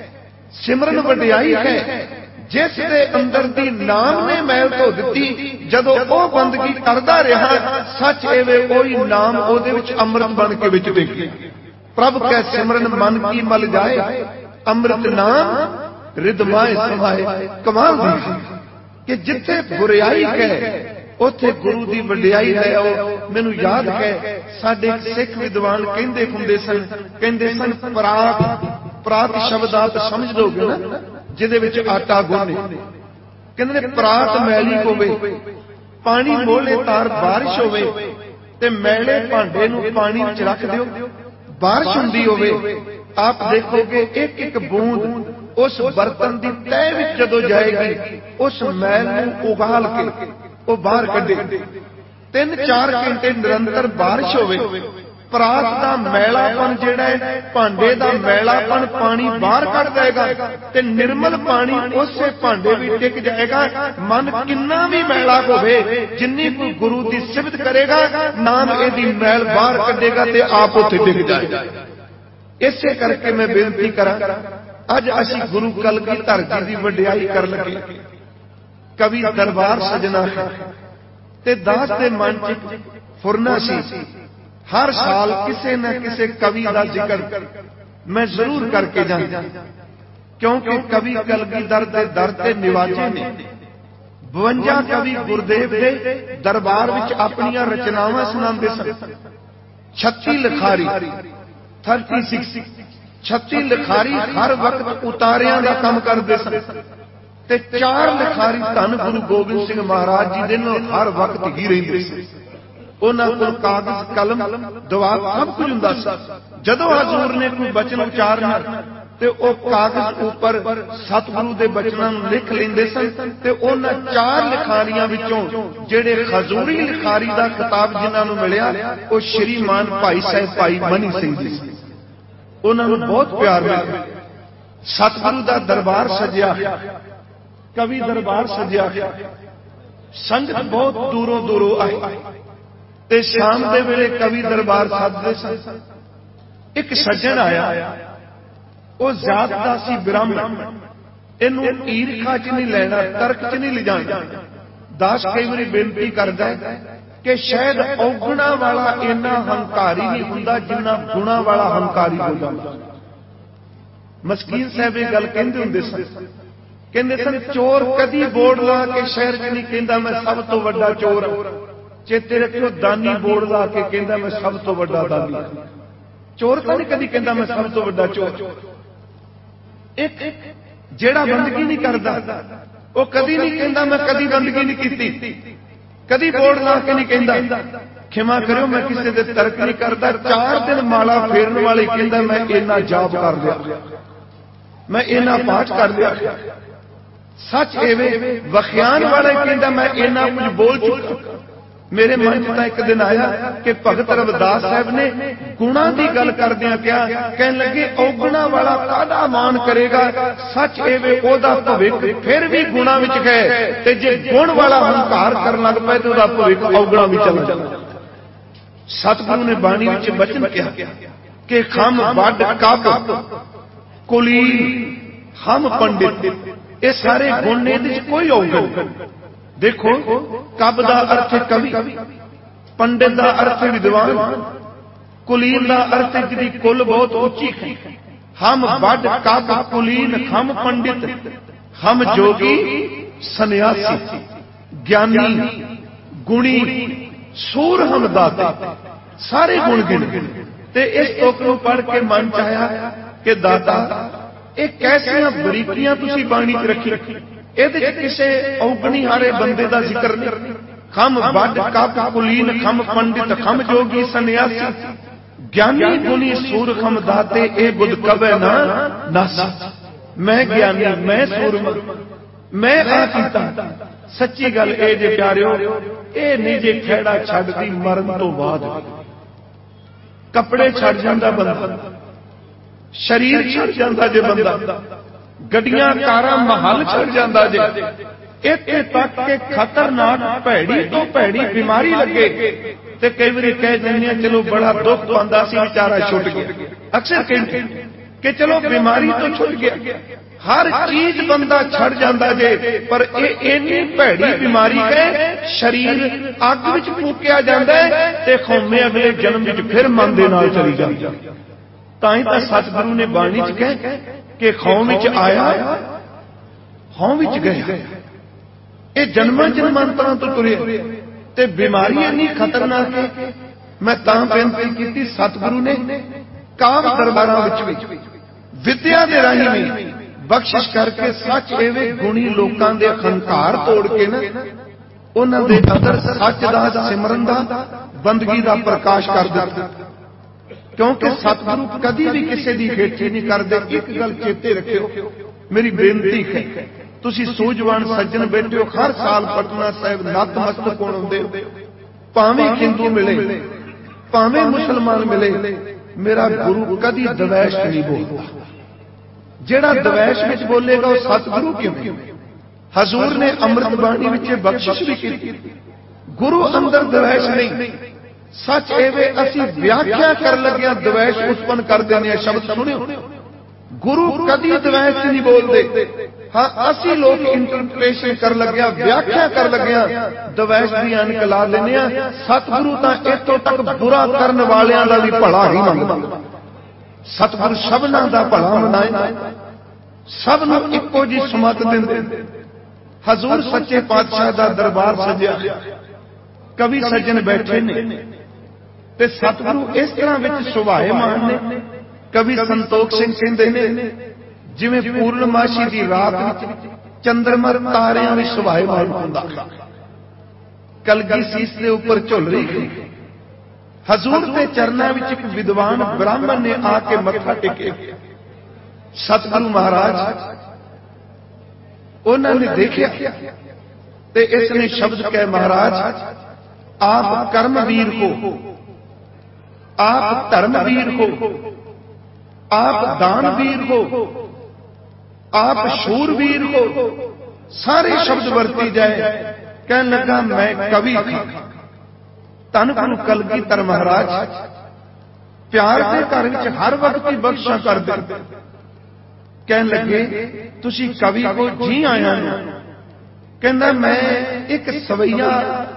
सिमरन वडियाई है। जिस दे अंदर दी नाम ने मैल धो दिती, जदों ओ बंदगी करदा रहा, सच एवे ओही नाम ओदे विच अमृत बन के विच टिक गया। प्रभ कै सिमरन मन की मल जाए, अमृत नाम रिदमाए समाए। कमाल दी कि जिथे बुराई है उत्थे गुरु दी वडियाई है। मैनू याद है साडे सिख विद्वान कहंदे हुंदे सन, कहंदे सन परात, परात शब्द आप समझ लोगे ना, जिहदे विच आटा गुन्ने। कहंदे ने परात मैली होवे, पानी मोले तार बारिश होवे ते मैले भांडे नूं पानी विच रख दिओ, बारिश हुंदी होवे, आप देखोगे एक एक बूंद उस बर्तन दी तह विच जदों जाएगी, उस मैल नूं उगाल के वो बाहर कढे। तीन चार घंटे निरंतर बारिश होवे, परात दा मैलापन जिहड़ा है, भांडे दा मैलापन पानी बाहर कढ देगा ते निर्मल पानी उसे भांडे विच टिक जाएगा। मन किन्ना भी मैला होवे, जिन्नी कोई गुरु दी सिफत करेगा, नाम इहदी मैल बाहर कढेगा ते आप उत्थे टिक जाएगा। इसे करके मैं बेनती करा, अज असीं गुरु कलगीधर जी दी वडियाई कर लगे। कवि दरबार सजना है ते दास दे मन च फुरना सी, हर साल किसे न किसे कवि का जिक्र मैं जरूर करके जाऊं, क्योंकि कवि कलगीधर दे दर ते निवाजे ने। बवंजा कवि गुरदेव दे दरबार विच अपनियां रचनावां सुणांदे सन। छत्ती लिखारी थर्टी सिक्स छत्ती लिखारी हर वक्त उतारियां दा काम करदे सन ते चार लिखारी धन गुरु गोबिंद सिंह महाराज जी दे नाल हर वक्त ही रहिंदे सन। उन्हां कोल कागज कलम दवात सब कुछ हुंदा सी। जदों हजूर ने कोई बचन उचारना ਤੇ ਉਹ ਕਾਗਜ਼ ਉੱਪਰ ਸਤਿਗੁਰੂ ਦੇ ਬਚਨਾਂ ਨੂੰ ਲਿਖ ਲੈਂਦੇ ਸਨ ਤੇ ਉਹਨਾਂ ਚਾਰ ਲਿਖਾਰੀਆਂ ਵਿੱਚੋਂ ਜਿਹੜੇ ਹਜ਼ੂਰੀ ਲਿਖਾਰੀ ਦਾ ਖਿਤਾਬ ਜਿਨ੍ਹਾਂ ਨੂੰ ਮਿਲਿਆ ਉਹ ਸ਼੍ਰੀਮਾਨ ਭਾਈ ਸਾਹਿਬ ਭਾਈ ਮਨੀ ਸਿੰਘ ਜੀ ਸੀ। ਉਹਨਾਂ ਨੂੰ ਬਹੁਤ ਪਿਆਰ ਮਿਲਿਆ। ਸਤਿਗੁਰੂ ਦਾ ਦਰਬਾਰ ਸਜਿਆ, ਕਵੀ ਦਰਬਾਰ ਸਜਿਆ, ਸੰਗਤ ਬਹੁਤ ਦੂਰੋਂ ਦੂਰੋਂ ਆਈ ਤੇ ਸ਼ਾਮ ਦੇ ਵੇਲੇ ਕਵੀ ਦਰਬਾਰ ਸਜਦੇ ਸਨ। ਇੱਕ ਸੱਜਣ ਆਇਆ, ਉਹ ਜਾਤ ਦਾ ਸੀ ਬ੍ਰਾਹਮਣ, ਇਹਨੂੰ ਈਰਖਾ ਚ ਨਹੀਂ ਲੈਣਾ, ਤਰਕ ਚ ਨਹੀਂ ਲਿਜਾਣਾ। ਦਾਸ ਕਈ ਵਾਰੀ ਬੇਨਤੀ ਕਰਦਾ ਕਿ ਸ਼ਾਇਦ ਔਗਣਾ ਵਾਲਾ ਇੰਨਾ ਹੰਕਾਰੀ ਨਹੀਂ ਹੁੰਦਾ ਜਿੰਨਾ ਗੁਣਾ ਵਾਲਾ ਹੰਕਾਰੀ ਹੋ ਜਾਂਦਾ। ਮਸਕੀਨ ਸਾਹਿਬ ਇਹ ਗੱਲ ਕਹਿੰਦੇ ਹੁੰਦੇ ਸਨ, ਕਹਿੰਦੇ ਸਨ ਚੋਰ ਕਦੀ ਬੋਰਡ ਲਾ ਕੇ ਸ਼ਹਿਰ ਚ ਨਹੀਂ ਕਹਿੰਦਾ ਮੈਂ ਸਭ ਤੋਂ ਵੱਡਾ ਚੋਰ ਹਾਂ। ਚੇਤੇ ਰੱਖਿਓ, ਦਾਨੀ ਬੋਰਡ ਲਾ ਕੇ ਕਹਿੰਦਾ ਮੈਂ ਸਭ ਤੋਂ ਵੱਡਾ ਦਾਨੀ। ਚੋਰ ਤਾਂ ਨਹੀਂ ਕਦੀ ਕਹਿੰਦਾ ਮੈਂ ਸਭ ਤੋਂ ਵੱਡਾ ਚੋਰ। ਇੱਕ ਜਿਹੜਾ ਬੰਦਗੀ ਨਹੀਂ ਕਰਦਾ ਉਹ ਕਦੀ ਨਹੀਂ ਕਹਿੰਦਾ ਮੈਂ ਕਦੀ ਬੰਦਗੀ ਨਹੀਂ ਕੀਤੀ, ਕਦੀ ਬੋਰਡ ਲਾ ਕੇ ਨਹੀਂ ਕਹਿੰਦਾ। ਖਿਮਾ ਕਰਿਓ, ਮੈਂ ਕਿਸੇ ਦੇ ਤਰਕ ਨਹੀਂ ਕਰਦਾ। ਚਾਰ ਦਿਨ ਮਾਲਾ ਫੇਰਨ ਵਾਲੇ ਕਹਿੰਦਾ ਮੈਂ ਇੰਨਾ ਜਾਪ ਕਰ ਲਿਆ, ਮੈਂ ਇੰਨਾ ਪਾਠ ਕਰ ਲਿਆ। ਸੱਚ ਐਵੇਂ ਵਖਿਆਨ ਵਾਲੇ ਕਹਿੰਦਾ ਮੈਂ ਇੰਨਾ ਕੁਝ ਬੋਲ ਚੁੱਕਾ। ਮੇਰੇ ਮਨ ਚ ਤਾਂ ਇੱਕ ਦਿਨ ਆਇਆ ਕਿ ਭਗਤ ਰਵਿਦਾਸ ਸਾਹਿਬ ਨੇ ਗੁਣਾ ਦੀ ਗੱਲ ਕਰਦਿਆਂ ਕਿਹਾ, ਕਹਿਣ ਲੱਗੇ ਔਗਣਾ ਵਾਲਾ ਕਾਹਦਾ ਮਾਣ ਕਰੇਗਾ। ਸੱਚ ਐਵੇਂ ਉਹਦਾ ਭਵਿੱਖ ਫਿਰ ਵੀ ਗੁਣਾ ਵਿੱਚ ਗਏ ਤੇ ਜੇ ਗੁਣ ਵਾਲਾ ਹੰਕਾਰ ਕਰਨ ਲੱਗ ਪਏ ਤੇ ਉਹਦਾ ਭਵਿੱਖ ਔਗਣਾ ਵਿੱਚ ਚਲਾ ਜਾਂਦਾ। ਸਤਿਗੁਰੂ ਨੇ ਬਾਣੀ ਵਿੱਚ ਬਚਨ ਕਿਹਾ ਕਿ ਖਮ ਵੱਡ ਕੱਪ ਕੁਲੀਨ ਹਮ ਪੰਡਿਤ, ਇਹ ਸਾਰੇ ਗੁਣ ਨੇ, ਇਹਦੇ ਚ ਕੋਈ ਔਗਣ। ਦੇਖੋ, ਕੱਬ ਦਾ ਅਰਥ ਹੈ ਕਵੀ, ਪੰਡਿਤ ਦਾ ਅਰਥ ਹੈ ਵਿਦਵਾਨ, ਕੁਲੀਨ ਦਾ ਅਰਥ ਹੈ ਜਿਹਦੀ ਕੁੱਲ ਬਹੁਤ ਉੱਚੀ ਹੈ। ਹਮ ਵੱਡ ਕੱਬ ਕੁਲੀਨ ਹਮ ਪੰਡਿਤ, ਹਮ ਜੋਗੀ ਸੰਨਿਆਸੀ, ਗਿਆਨੀ ਗੁਣੀ ਸੂਰ ਹਮ ਦਾਤਾ, ਸਾਰੇ ਗੁਣ ਗਿਣ। ਤੇ ਇਸ ਤੁਕ ਨੂੰ ਪੜ੍ਹ ਕੇ ਮਨ ਚ ਆਇਆ ਕਿ ਦਾਤਾ ਇਹ ਕੈਸੀਆਂ ਬਰੀਕੀਆਂ ਤੁਸੀਂ ਬਾਣੀ ਚ ਰੱਖੀ। ਇਹਦੇ ਚ ਕਿਸੇ ਔਗਣੀ ਹਾਰੇ ਬੰਦੇ ਦਾ ਜ਼ਿਕਰ ਨਹੀਂ। ਖਮ ਵੱਡ ਕੱਪ ਕੁਲੀਨ ਖਮ ਪੰਡਿਤ ਖਮ ਜੋਗੀ ਸੰਨਿਆਸੀ, ਗਿਆਨੀ ਗੁਣੀ ਸੂਰ ਖਮ ਦਾਤੇ, ਇਹ ਬੁੱਧ ਕਵੇ ਨਾ ਨਸ। ਮੈਂ ਗਿਆਨੀ, ਮੈਂ ਸੂਰਮਾ, ਮੈਂ ਆ ਕੀਤਾ। ਸੱਚੀ ਗੱਲ ਇਹ ਜੇ ਪਿਆਰਿਓ, ਇਹ ਨਹੀਂ ਜੇ ਖਹਿੜਾ ਛੱਡਦੀ ਮਰਨ ਤੋਂ ਬਾਅਦ। ਕੱਪੜੇ ਛੱਡ ਜਾਂਦਾ ਬੰਦਾ, ਸ਼ਰੀਰ ਛੱਡ ਜਾਂਦਾ ਜੇ ਬੰਦਾ, ਗੱਡੀਆਂ ਕਾਰਾਂ ਮਹੱਲ ਛੱਡ ਜਾਂਦਾ ਜੇ, ਇੱਥੇ ਤੱਕ ਕਿ ਖਤਰਨਾਕ ਭੈੜੀ ਤੋਂ ਭੈੜੀ ਬਿਮਾਰੀ ਲੱਗੇ ਤੇ ਕਈ ਵਾਰੀ ਕਹਿ ਦਿੰਦੇ ਆ ਚਲੋ ਬੜਾ ਦੁੱਖ ਪਾਉਂਦਾ ਸੀ ਵਿਚਾਰਾ ਛੁੱਟ ਗਿਆ। ਅਕਸਰ ਕਹਿੰਦੇ ਕਿ ਚਲੋ ਬਿਮਾਰੀ ਤੋਂ ਛੁੱਟ ਗਿਆ। ਹਰ ਚੀਜ਼ ਬੰਦਾ ਛੱਡ ਜਾਂਦਾ ਜੇ, ਪਰ ਇਹ ਇੰਨੀ ਭੈੜੀ ਬਿਮਾਰੀ ਹੈ ਸਰੀਰ ਅੱਗ ਵਿੱਚ ਫੂਕਿਆ ਜਾਂਦਾ ਤੇ ਖੌਮੇ ਅਗਲੇ ਜਨਮ ਵਿੱਚ ਫਿਰ ਮਨ ਦੇ ਨਾਲ ਚਲੀ ਜਾਂਦੀ। ਤਾਂ ਹੀ ਤਾਂ ਸਤਿਗੁਰੂ ਨੇ ਬਾਣੀ ਚ ਕਹੇ ਕਿ ਖੌਮ ਵਿੱਚ ਆਇਆ ਖੌਮ ਵਿੱਚ ਗਿਆ। ਇਹ ਜਨਮਾਂ ਜਨਮਾਂਤਰਾਂ ਤੋਂ ਤੁਰੇ ਤੇ ਬਿਮਾਰੀ ਇੰਨੀ ਖਤਰਨਾਕ ਹੈ। ਮੈਂ ਤਾਂ ਬੇਨਤੀ ਕੀਤੀ, ਸਤਿਗੁਰੂ ਨੇ ਕਾਵਿ ਦਰਬਾਰਾਂ ਵਿੱਚ ਵੀ ਵਿਦਿਆ ਦੇ ਰਾਹੀਂ ਵੀ ਬਖਸ਼ਿਸ਼ ਕਰਕੇ ਸੱਚ ਐਵੇਂ ਗੁਣੀ ਲੋਕਾਂ ਦੇ ਹੰਕਾਰ ਤੋੜ ਕੇ ਨਾ ਉਹਨਾਂ ਦੇ ਅੰਦਰ ਸੱਚ ਦਾ ਸਿਮਰਨ ਦਾ ਬੰਦਗੀ ਦਾ ਪ੍ਰਕਾਸ਼ ਕਰ ਦਿੱਤਾ। ਕਿਉਂਕਿ ਸਤਿਗੁਰੂ ਕਦੀ ਵੀ ਕਿਸੇ ਦੀ ਹੇਠੀ ਨਹੀਂ ਕਰਦੇ। ਇੱਕ ਗੱਲ ਚੇਤੇ ਰੱਖਿਓ, ਮੇਰੀ ਬੇਨਤੀ ਹੈ, ਤੁਸੀਂ ਸੂਝਵਾਨ ਸੱਜਣ ਬੈਠੇ ਹੋ, ਹਰ ਸਾਲ ਪਟਨਾ ਸਾਹਿਬ ਨਤਮਸਤਕ ਹੁੰਦੇ ਹੋ, ਭਾਵੇਂ ਹਿੰਦੂ ਮਿਲੇ ਭਾਵੇਂ ਮੁਸਲਮਾਨ ਮਿਲੇ, ਮੇਰਾ ਗੁਰੂ ਕਦੀ ਦਵੈਸ਼ ਨਹੀਂ ਬੋਲਦਾ। ਜਿਹੜਾ ਦਵੈਸ਼ ਵਿੱਚ ਬੋਲੇਗਾ ਉਹ ਸਤਿਗੁਰੂ ਕਿਉਂ? ਹਜ਼ੂਰ ਨੇ ਅੰਮ੍ਰਿਤ ਬਾਣੀ ਵਿੱਚ ਬਖਸ਼ਿਸ਼ ਵੀ ਕੀਤੀ। ਗੁਰੂ ਅੰਦਰ ਦਵੈਸ਼ ਨਹੀਂ। ਸੱਚ ਐਵੇਂ ਅਸੀਂ ਵਿਆਖਿਆ ਕਰਨ ਲੱਗਿਆ ਦਵੈਸ਼ ਉਤਪੰਨ ਕਰ ਦਿੰਦੇ ਆ। ਸ਼ਬਦ ਸੁਣਿਓ, ਗੁਰੂ ਕਦੀ ਦਵੈਸ਼ ਨਹੀਂ ਬੋਲਦੇ। ਹਾਂ, ਅਸੀਂ ਲੋਕ ਇੰਟਰਪ੍ਰੀਟੇਸ਼ਨ ਕਰ ਲੱਗਿਆ, ਵਿਆਖਿਆ ਕਰ ਲੱਗਿਆ, ਦਵੈਸ਼ ਦੀ ਅਨਕ ਲਾ ਦਿੰਦੇ ਆ। ਸਤਿਗੁਰੂ ਤਾਂ ਇੱਥੋਂ ਤੱਕ ਬੁਰਾ ਕਰਨ ਵਾਲਿਆਂ ਦਾ ਵੀ ਭਲਾ ਹੀ ਮੰਗਦਾ। ਸਤਿਗੁਰੂ ਸਭਨਾਂ ਦਾ ਭਲਾ ਮਨਾਏ, ਸਭ ਨੂੰ ਇੱਕੋ ਜਿਹੀ ਸਮਤ ਦਿੰਦੇ। ਹਜ਼ੂਰ ਸੱਚੇ ਪਾਤਸ਼ਾਹ ਦਾ ਦਰਬਾਰ ਸਜਿਆ, ਕਵੀ ਸੱਜਣ ਬੈਠੇ ਨੇ ਤੇ ਸਤਿਗੁਰੂ ਇਸ ਤਰ੍ਹਾਂ ਵਿੱਚ ਸੁਭਾਏਮਾਨ ਨੇ। ਕਵੀ ਸੰਤੋਖ ਸਿੰਘ ਕਹਿੰਦੇ ਨੇ ਜਿਵੇਂ ਪੂਰਨਮਾਸ਼ੀ ਦੀ ਰਾਤ ਵਿੱਚ ਚੰਦਰਮਾ ਤਾਰਿਆਂ ਵਿੱਚ ਸੁਭਾਏਮਾਨ ਹੁੰਦਾ, ਕਲਗੀ ਸੀਸ ਦੇ ਉੱਪਰ ਝੁੱਲ ਰਹੀ। ਹਜ਼ੂਰ ਦੇ ਚਰਨਾਂ ਵਿੱਚ ਇੱਕ ਵਿਦਵਾਨ ਬ੍ਰਾਹਮਣ ਨੇ ਆ ਕੇ ਮੱਥਾ ਟੇਕਿਆ सतगुरु महाराज उन्होंने देखा ते इसने शब्द कहे, महाराज आप कर्मवीर हो, आप धर्मवीर हो, आप दानवीर हो, आप शूरवीर हो, सारे शब्द वरती जाए। कहने लगा मैं कवि था। धन गुरु कलगीधर महाराज प्यार के घर विच हर वक्त ही बख्शा कर दे। कहने लगे तुसी कवि को जी आया हो। कहना मैं एक सवैया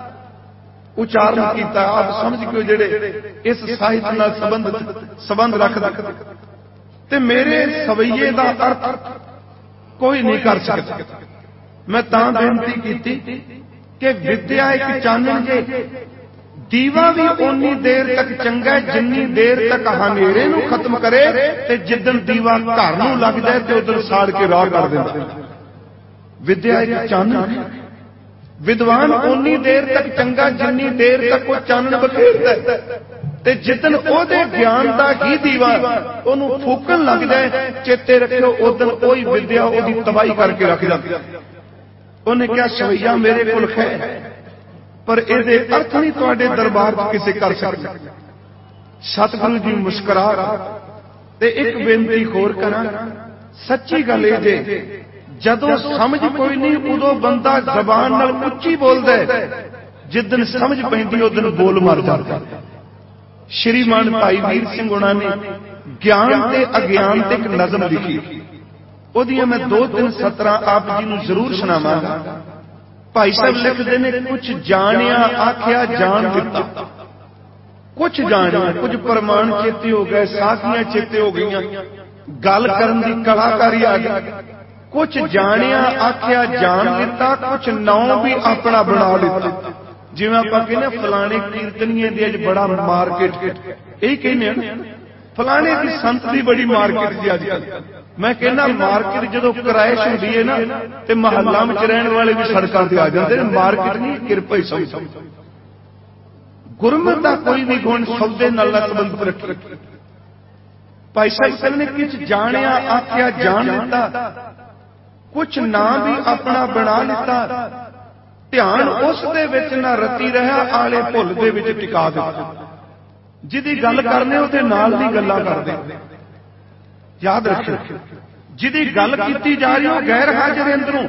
उचारण किया। आप समझ गए जेड़े इस साहित्य नाल संबंध संबंध रखदे ते मेरे सवैये दा अर्थ कोई नहीं कर सकता। मैं तां बेनती की कि विद्या एक चानन जे, दीवा भी उन्नी देर तक चंगा जिन्नी देर तक हनेरे नूं खत्म करे, ते जिद्दन दीवा घर नूं लग जाए ते उधर साड़ के राह कर देंदा। विद्या एक चानन, विद्वान उन्नी देर तक चंगा जिन्नी देर तक वो चानन बखेरदा ते जिद्दन ओहदे ज्ञान दा ही दीवा ओनूं फूकण लग जाए, चेते रखियो उदन ओही विद्या ओहदी तबाही करके रख जाती। उन्हें क्या सवैया मेरे कोल है, पर इहदे अर्थ नहीं तुहाडे दरबार च किसे कर सकदा। सतगुरु जी मुस्कुरा ते एक बेनती होर करां, सच्ची गल ए जे जदों समझ कोई नहीं उदों बंदा जबान नाल उच्ची बोलदा है, जिदन समझ पैंदी उदन बोल मर जाता। श्रीमान भाई वीर सिंह हुणां ने ज्ञान ते अज्ञान ते एक नज़म लिखी, ओदियां मैं दो तीन सतरां आप जी नूं जरूर सुणावांगा। भाई साहब लिखदे ने, कुछ जानिया आखिया जान दिता, कुछ जानिया कुछ प्रमाण चेते हो गए, साखियां चेते हो गईयां, गल करन दी कलाकारी आ गई। कुछ जानिया आखिया जान दिता, कुछ नाम भी अपना बना लिता। जिवें आपां कहने फलाने कीर्तनीए दे अज बड़ा मार्केट, यही कहने फलाने की संत की बड़ी मार्केट जी अजकल। मैं कहना मार्केट जो क्रैश होती है ना, तो महल्ला में रहने वाले भी सड़कों से आ जाते हैं। मार्केट नहीं, किरपा ही समझ। गुरमत का कोई भी गुण सौदे नाल संबंध रखी। भाई साहब कहने कुछ जानिया आखिया जान दिता, कुछ नाम भी अपना बना लिता, ध्यान उस दे विच ना रती रहा, आले भुल दे विच टिका दिता। जिहदी गल करने उहदे नाल दी गल्लां करदे। याद रखो, जिहदी गल कीती जा रही हो गैर हाजिर अंदरों।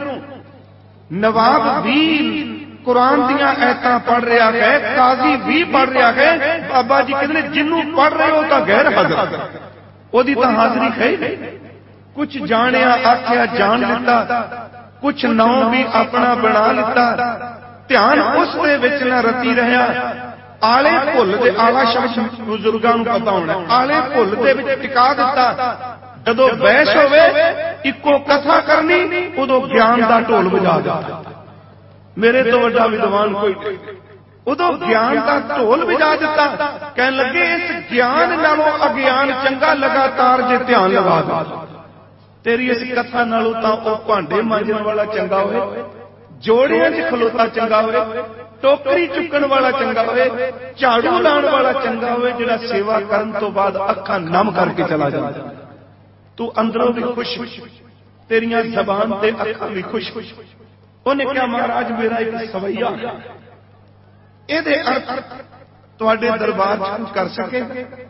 नवाब भी कुरान दियां आयतां पढ़ रहा है, काजी भी पढ़ रहा है। बाबा जी कहते हैं जिन्हों पढ़ रहे हो तो गैर हाजिर, ओदी तां हाजिरी है ही नहीं। कुछ जानिया आखिया जान दिता, कुछ नाम भी अपना बना लिता, ध्यान उस दे विच ना रती रहा, आले भुल दे। आला शब्द बुजुर्गां नूं पता होना, आले भुल दे विच टिका दिता। जदों बहस होवे इको कथा करनी, उदों ज्ञान दा ढोल बजा दिता। मेरे तो वड्डा विद्वान कोई नहीं, उदों ज्ञान दा ढोल बजा दिता। कहन लगे इस ज्ञान नालों अज्ञान चंगा, लगातार जे ध्यान लगा दो तेरी इस कथा नालों तां ओह भांडे मांजण वाला चंगा होए, जोड़ियां च खलोता चंगा होए, टोकरी चुकण वाला चंगा होए, झाड़ू लाण वाला चंगा होए, जिहड़ा सेवा करन तो बाद अखां नम करके चला जाए। तू अंदरों भी खुश, तेरियां जबान ते अखां भी खुश। उन्हें क्या महाराज मेरा एक सवैया, इहदे अर्थ तुहाडे दरबार च कर सके।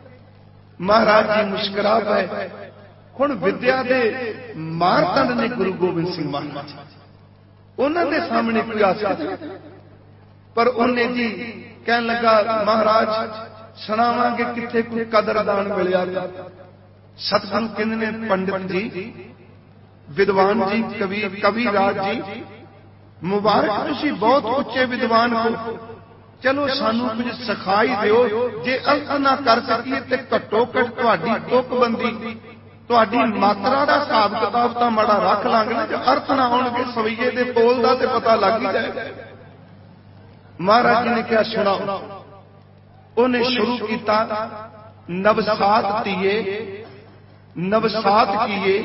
महाराज जी मुस्कुरा पए। हुण विद्या दे मारतंड ने गुरु गोबिंद सिंह महाराज, उन्हां दे सामने कोई आ सकदा, पर उन्हें जी कहन लगा महाराज सुनावांगे किथे कोई कदरदान मिलिया। सतगुरु कहंदे ने पंडित जी, विद्वान जी, कवि कवि राज जी, मुबारक तुसीं बहुत उच्चे विद्वान हो। चलो सानू कुछ सिखाई दिओ, जे अर्थ ना कर सकीए ते घट्टो घट तुहाडी तुकबंदी, तुहाडी मात्रा दा हिसाब किताब तां माड़ा रख लांगे ना। जो अर्थ ना होणगे सवैये दे बोल दा ते पता लग ही जाएगा। महाराज जी ने क्या सुनाओ। उन्हें शुरू किया, नवसात पिए नवसात किए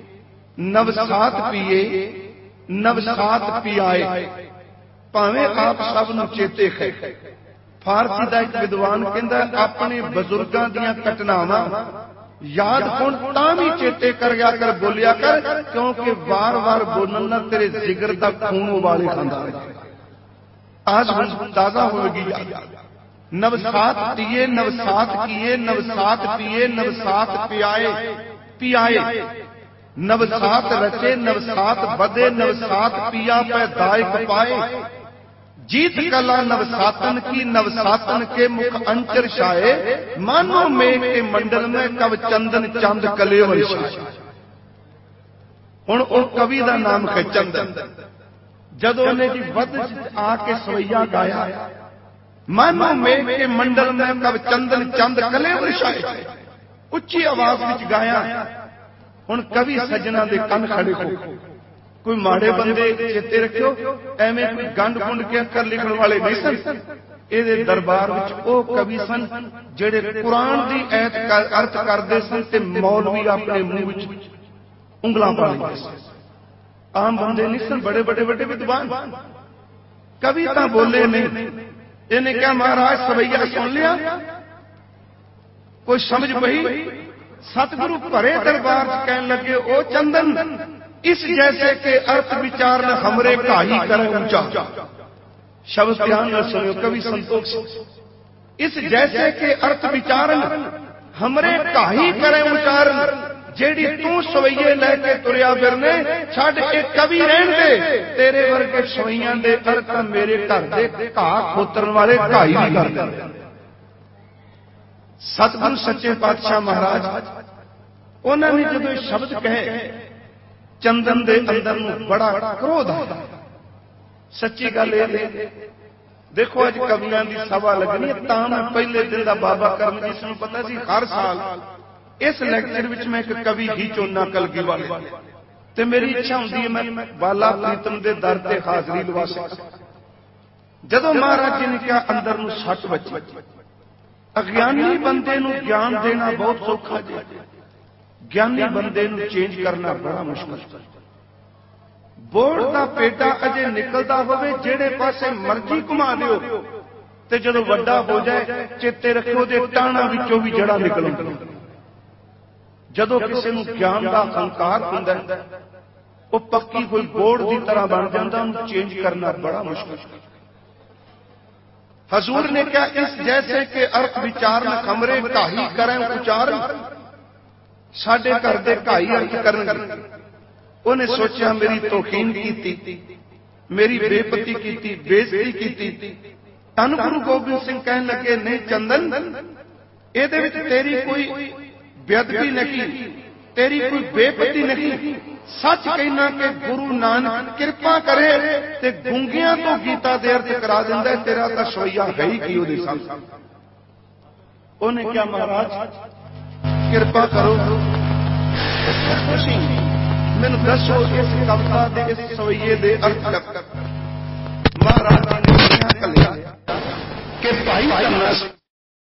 नवसात पिए नवसात पियाए, भावें आप सब नूं चेते है। फारसी का एक विद्वान कहंदा अपने बजुर्गां दीयां घटनावां याद हुण तां भी चेते कर गया कर, बोलिया कर, क्योंकि बार बार बोलण नाल तेरे जिगर दा खून उबाले खांदा है। आज हुण ताज़ा होगी नवसात पिए नवसात किए नवसात पिए नवसात पियाए पियाए नवसात रचे नवसात बदे नवसात पिया पै दायक पाए। जीत कला नवसातन की नवसातन के मुख अंचर छाए, मानो मेघ के मंडल में कब चंदन चंद कलेवर छाए। हुण ओ कवि दा नाम है चंदन। जदों ने जी वध आके सवैया गाया, मानो मेघ के मंडल में कब चंदन चंद कलेवर छाए, उच्ची आवाज विच गाया। हुण कवि सज्जना दे कन खड़े हो, कोई माड़े बंदे चेते रखियो, एवें कोई गंढ गुंड के अखर लिखण वाले नहीं सन। इहदे दरबार विच ओ कवि सन जिहड़े कुरान दी ऐत अर्थ करदे सन ते मौलवी अपने मुंह विच उंगलां पा लैंदे सन। आम बंदे नहीं सन, बड़े बड़े बड़े विद्वान। कवि तां बोले नहीं। इहने कहा महाराज सवैया सुन लिया, कोई समझ पई। सतगुरु भरे दरबार च कहन लगे, ओ चंदन इस जैसे के अर्थ विचार न हमरे काही करे ऊंचा। शब्द ध्यान न सुनियो, कवि संतोष। इस जैसे के अर्थ विचारन हमरे काही करे उचारन, जेड़ी तू सवैये लैके तुरिया फिरने छड़ के कवि रहन दे। तेरे वर्गे सवैया दे अर्थ मेरे घर दे घाह खोतरन वाले घाई भी कर दे। सतगुरु सच्चे पातशाह महाराज उन्होंने जो शब्द कहे, चंदन दे अंदर नूं बड़ा क्रोध है। सच्ची गल ये देखो, अज कवियां दी सभा लगनी है, तां मैं पहले दिन दा बाबा करमजीत नूं पता सी हर साल इस लैक्चर विच मैं एक कवि ही चुनना कलगी वाले, ते मेरी इच्छा हुंदी है मैं बाला प्रीतम दे दर ते हाजरी लवा सकां। जदों महाराज जी ने कहा अंदर नूं सट बची। अज्ञानी बंदे नूं ज्ञान देना बहुत सौखा जी, ज्ञानी बंदे नूं चेंज करना बड़ा मुश्किल। बोर्ड दा पेटा अजे निकलदा होवे, जेड़े पासे मर्जी घुमा दिओ, ते जदों वड्डा हो जाए चेते रखो दे टाणा विचों भी जड़ा निकलण। जदों किसी नूं ज्ञान दा अहंकार हुंदा है, वो पक्की कोई बोर्ड की तरह बन जाता, उन्हें चेंज करना बड़ा मुश्किल। हजूर ने क्या इस जैसे के अर्थ विचार न खमरे काही करें उचार, साडे घर दे घाई अर्थ करन। उन्हें सोचा मेरी तौहीन की, मेरी बेपती की, बेइज्जती की। धन गुरु गोबिंद सिंह कहन लगे, नहीं चंदन, इहदे विच तेरी कोई बेअदबी नहीं, तेरी कोई बेपती नहीं। सच कहना कि गुरु नानक कृपा करे ते गूंगियां तो गीता दे अर्थ करा दिंदा, तेरा तां सवैया है ही की उहदे सामने। उन्हें क्या महाराज कृपा करो, मैनू दसो इस कविता दे इस सवैये दे अर्थ। महाराज जी ने कहा कि भाई धन्ना सिंह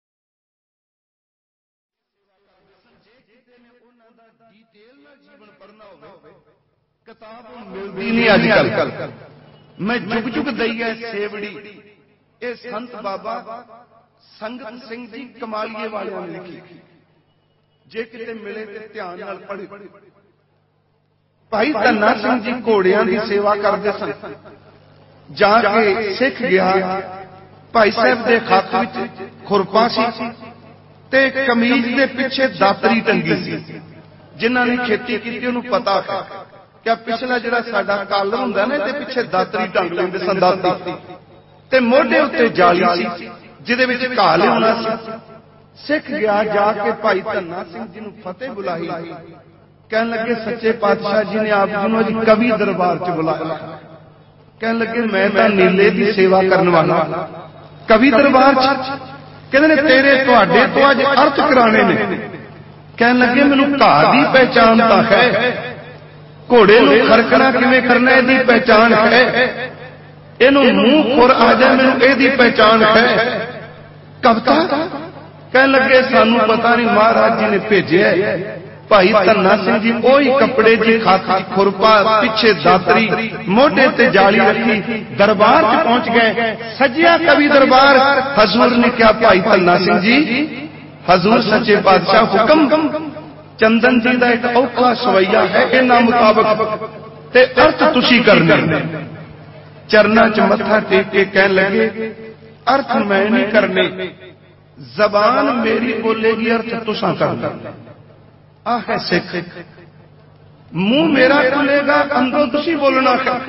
जीवन पढ़ना होवे, किताब मिलदी नहीं अजकल। मैं जुग जुग दई है सेवड़ी, ये संत बाबा संगत सिंह जी कमालिए वाले ने लिखी। जे किते मिले ते ध्यान नाल पढ़े। भाई धन्ना सिंह जी घोड़ियां की सेवा करते सन, जाके सिख गया। भाई साहब दे हत्थ विच खुरपा सी ते कमीज दे पिछे दातरी टंगी सी। जिन्हां ने खेती की उन्होंने पता है क्या पिछला जिहड़ा साडा कालर हुंदा ना, ते पिछे दातरी टंग लैंदे सन, दाती ते मोढे उत्ते जाली सी जिहदे विच घाह लिआउणा सी। सिख गया, जाके भाई धन्ना सिंह जी नूं फतेह बुलाई। कहन लगे सच्चे पातशाह जी ने आप जी नूं अज कवि दरबार च बुलाया। कहन लगे मैं तां नीले दी सेवा करन वाला, कवि दरबार च कहंदे ने तेरे तुहाडे तो अज अर्थ कराने ने। कहन लगे मैनू घाह की पहचान तो है, घोड़े नूं खरकना किवें करना इसकी पहचान है, इनू मूंह खुर आ जाए मैनू इसकी पहचान है। कविता कहन लगे सानू पता नहीं, महाराज जी ने भेजे भाई धन्ना सिंह जी ओही कपड़े जी खाती खुरपा पिछे दातरी मोढे ते जाली रखी दरबार च पहुंच गए। सजिया कवि दरबार। हजूर ने क्या भाई धन्ना सिंह जी, हजूर सच्चे पातशाह हुक्म। ਚੰਦਨ ਜੀ ਦਾ ਇੱਕ ਔਖਾ ਸਵਈਆ ਹੈ, ਇਹਨਾਂ ਮੁਤਾਬਕ ਤੇ ਅਰਥ ਤੁਸੀਂ ਕਰਨੇ। ਚਰਨਾਂ 'ਚ ਮੱਥਾ ਟੇਕ ਕੇ ਕਹਿਣ ਲੱਗੇ ਅਰਥ ਮੈਂ ਨਹੀਂ ਕਰਨੇ, ਜ਼ਬਾਨ ਮੇਰੀ ਬੋਲੇਗੀ, ਅਰਥ ਤੁਸਾਂ ਕਰਨਾ। ਆਹ ਹੈ ਸਿੱਖ। ਮੂੰਹ ਮੇਰਾ ਖੁੱਲੇਗਾ, ਅੰਦਰੋਂ ਤੁਸੀਂ ਬੋਲਣਾ ਹੈ।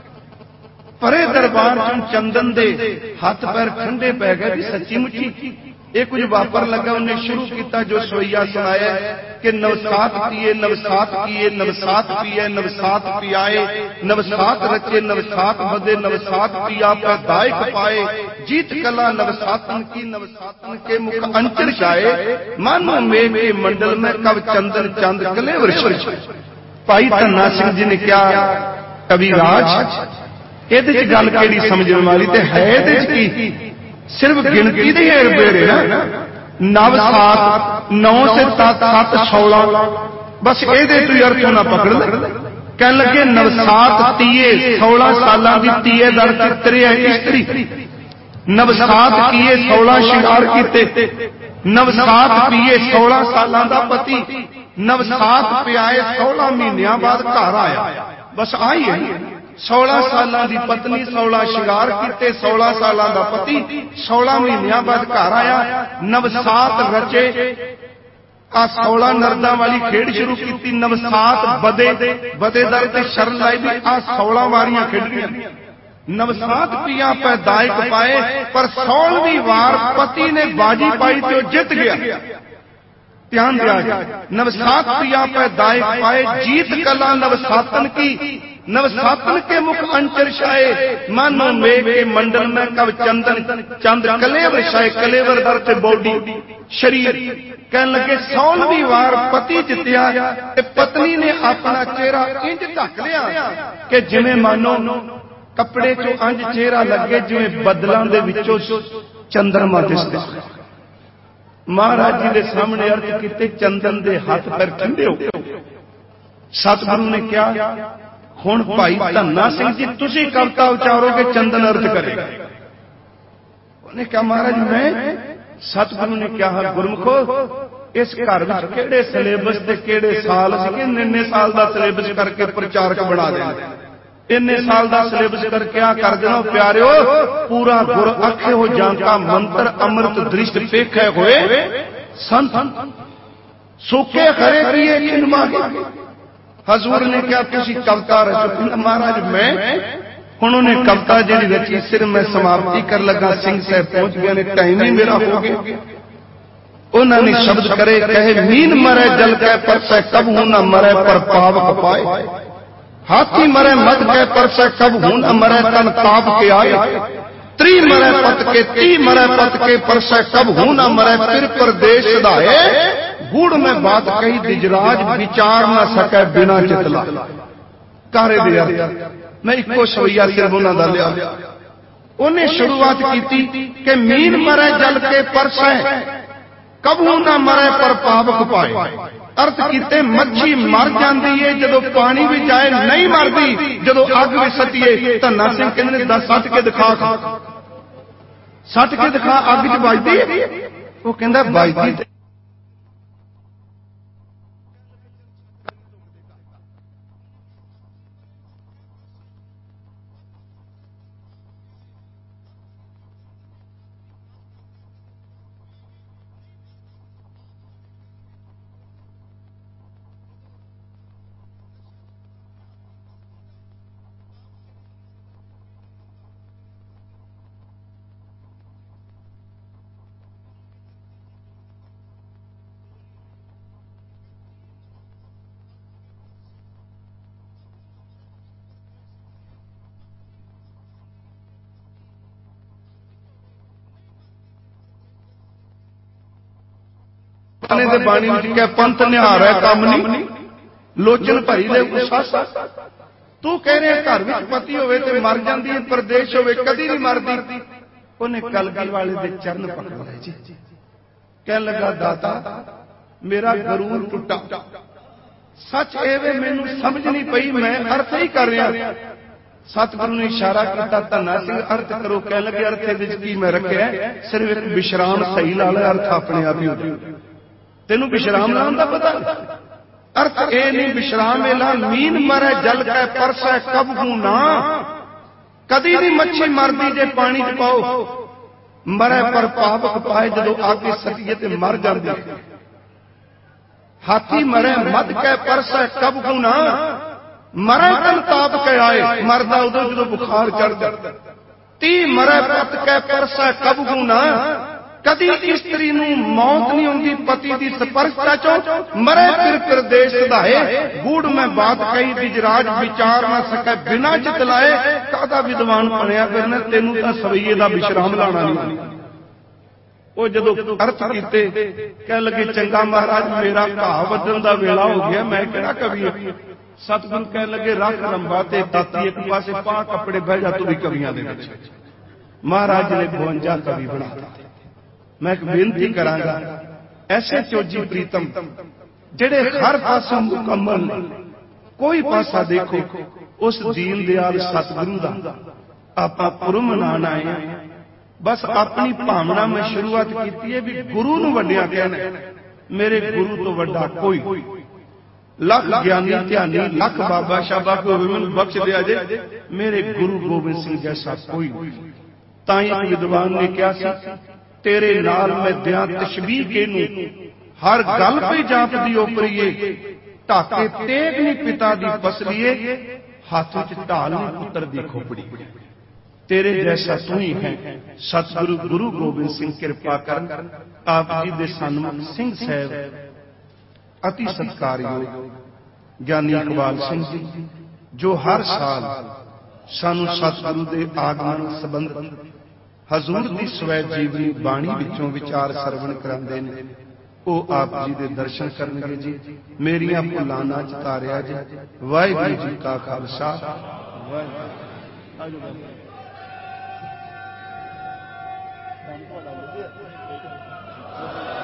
ਪਰੇ ਦਰਬਾਰ 'ਚੋਂ ਚੰਦਨ ਦੇ ਹੱਥ ਪੈਰ ਠੰਡੇ ਪੈ ਗਏ ਵੀ ਸੱਚੀ ਮੁੱਚੀ ਇਹ ਕੁਝ ਵਾਪਰ ਲੱਗਾ। ਉਹਨੇ ਸ਼ੁਰੂ ਕੀਤਾ ਜੋ ਸਵਈਆ ਸੁਣਾਇਆ ਕਿ ਨਵਸਾਤ ਪੀਏ ਨਵਸਾਤ ਕੀਏ ਨਵਸਾਤ ਪੀਏ ਨਵਸਾਤ ਪਿਆਏ, ਨਵਸਾਤ ਰਚੇ ਨਵਸਾਤ ਬਦੇ, ਨਵਸਾਤ ਪਿਆ पैदायक पाए, जीत कला नवसातन की नवसातन के मुख अंचर छाए, मानो मेघ के मंडल में कब चंदन चंद कलेवर छाए। भाई धन्ना सिंह जी ने क्या कविराज ਇਹਦੇ ਚ ਗੱਲ ਕਿਹੜੀ ਸਮਝਣ ਵਾਲੀ ਤੇ ਹੈ ਇਹਦੇ ਚ ਕੀ सिर्फ गिनती दे रुपये ना नव सात नौ से सत सत सोलह बस ये तू अर्थ ना पकड़ ले। कह लगे नवसात तीए सोलह साल की तीए दर चित्रे है स्त्री, नवसात किए सोलह शिंगार किते, नवसात पीए सोलह साल का पति, नवसात पियाए सोलह महीनों बाद घर आया। बस आई है सोलह साल की पत्नी, सोलह शिंगार किते, सोलह साल का पति, सोलह महीनों बाद घर आया। नवसात रचे आ सोलह नरदा वाली खेड शुरू की, नवसात बदे बदे दर ते शरण लाई भी आ सोलह वारियां खेडियां। नवसात पिया पैदायक पाए, पर सोलहवीं वार पति ने बाजी पाई तो जित गया। ध्यान दिया, नवसात पिया पैदायक पाए, जीत कला नवसातन की, नवसातन के मुख अंचर छाए, मानो मेघ के मंडल में कब चंदन चंद कलेवर छाए। कलेवर दर बॉडी शरीर। कह लगे सोलहवीं वार पति जितया ते पत्नी ने अपना चेहरा इंज ढक लिया कि जिवें मानो कपड़े चो अंज चेहरा लगे जिवें बदलों दे विचों चंद्रमा दिसदा। महाराज जी के सामने अर्थ किते चंदन दे हाथ पैर ठंडे हो गए। सतगुरु ने क्या हुण भाई धन्ना सिंह जी तुसी कविता उचारोगे चंदन अर्थ करेगा। उन्हें कहा महाराज मैं। सतगुरु ने कहा गुरमुखो इस घर में केड़े सिलेबस ते केड़े साल सी, इन्ने साल का सिलेबस करके प्रचारक बना देना, इन्ने साल का सिलेबस करके आ कर देना। प्यारे पूरा गुर अखे हो जानता मंत्र अमृत दृष्ट पेखे हुए संत सूखे खरे किए किनमा। हजूर ने क्या तुसी कविता रचो। महाराज मैं उन्होंने कविता जी रची, सिर में समाप्ति कर लगा, सिंह साहब पहुंच गए ने, टाइम ही मेरा हो गया। उन्होंने शब्द करे कहे मीन मरे जल के पर से कब हूं न मरे पर पावक पाए, हाथी मरे मत के पर से कब हूं न मरे तन ताप के आए, त्री मरे पत के ती मरे पत के पर से कब हूं न मरे फिर परदेश दाए, गुड़ में बात कही दिजराज विचार न सके बिना चितला। कारे दे मैं इको सवैया सिर्फ उन्हों का लिया। उन्हें शुरुआत की कि मीन मरे जल के परस कबू ना मरे पर पावक पाए। अर्थ किते मच्छी मर जाती है जो पानी भी जाए नहीं मरती, जो अग भी सतीए। धन्ना सिंह कहते दस सट के दिखा, सट के दिखा अग च बजती, वो कहता बजती। बाणी क्या पंथ निहार है कम नहीं, लोचन भरी ले गुस्सा। तू कह रहे घर में पति होवे ते मर जाती है, प्रदेश होवे कदी नहीं मरती। उन्हें कलगी वाले दे चरण पकड़ लए जी। कह लगा दाता मेरा गरूर टुटा, सच एवे मैनू समझ नहीं पई, मैं अर्थ ही कर रहा। सतगुरु ने इशारा किया धन्ना सिंह अर्थ करो। कह लगे अर्थ की मैं रखे सिर्फ एक विश्राम सही ला ले, अर्थ अपने आप ही हो जाए। तेनू विश्राम लाने का पता नहीं। अर्थ ये नहीं विश्राम एला मीन मरे जल कै परसै कबहू ना। कदी नहीं मच्छी मरदी जे पानी च पाओ, मरे पर पावक पाए जदों आगे सटीए ते मर जाती है। हाथी मरे मद कै परसै कबहू ना, मरे तन ताप के आए, मरदा उदों जदों बुखार चढ़ जाता। ती मरे पत कै परसै कबहू ना, कदी स्त्री नूं मौत नहीं आउंदी पति दी स्पर्शता चों, मरे फिर प्रदेश सधाए। गूढ़ में बात कही बिजराज विचार ना सके बिना चितलाए। कादा विद्वान बनया फिरना, तेनू तां सवैये दा विश्राम लाना नहीं। वो जदों अर्थ कीते कह लगे चंगा महाराज मेरा घाह वड्डण दा वेला हो गया, मैं किहड़ा कवि हां। सतगुरु कह लगे रख लंबा ते ताती एक पासे पा कपड़े बह जा तू भी कवियां दे विच। महाराज ने बवंजा कवि बनाता। मैं एक बेनती करांगा, ऐसे चोजी प्रीतम जेड़े हर पासों मुकम्मल ने, कोई पासा देखो उस दीन दयाल सतगुरु दा आपां पुरब मनाण आए हैं। बस अपनी भावना में शुरुआत की है भी गुरु नूं वड्डिया कहना। मेरे गुरु तो वड्डा कोई, लख ज्ञानी ध्यानी लख बाबा शाबा को मैनूं बख्श दिया जे, मेरे गुरु गोबिंद सिंह जैसा कोई। तां ही विद्वान ने कहा सी तेरे नाल मैं दियां तशबीह केनू, हर गल पे जाप दी ओपरीए, ढाके तेग नहीं पिता दी पसलीए, हाथ च ढाल नहीं पुत्र दी खोपड़ी। तेरे जैसा तू ही है सतगुरु गुरु गोबिंद सिंह, कृपा कर आप जी दे सन्मुख सिंह साहब अति सत्कारयोग ज्ञानी इकबाल सिंह जी, जो हर साल सानू सतगुरु दे आगमन संबंध हजूर दी स्वै जीवनी बाणी विचों विचार सरवण करांदे ने, ओ आप जी दे दर्शन करनगे जी। मेरियां भुलां ना चितारिया जी। वाहिगुरू जी का खालसा, वाहिगुरू।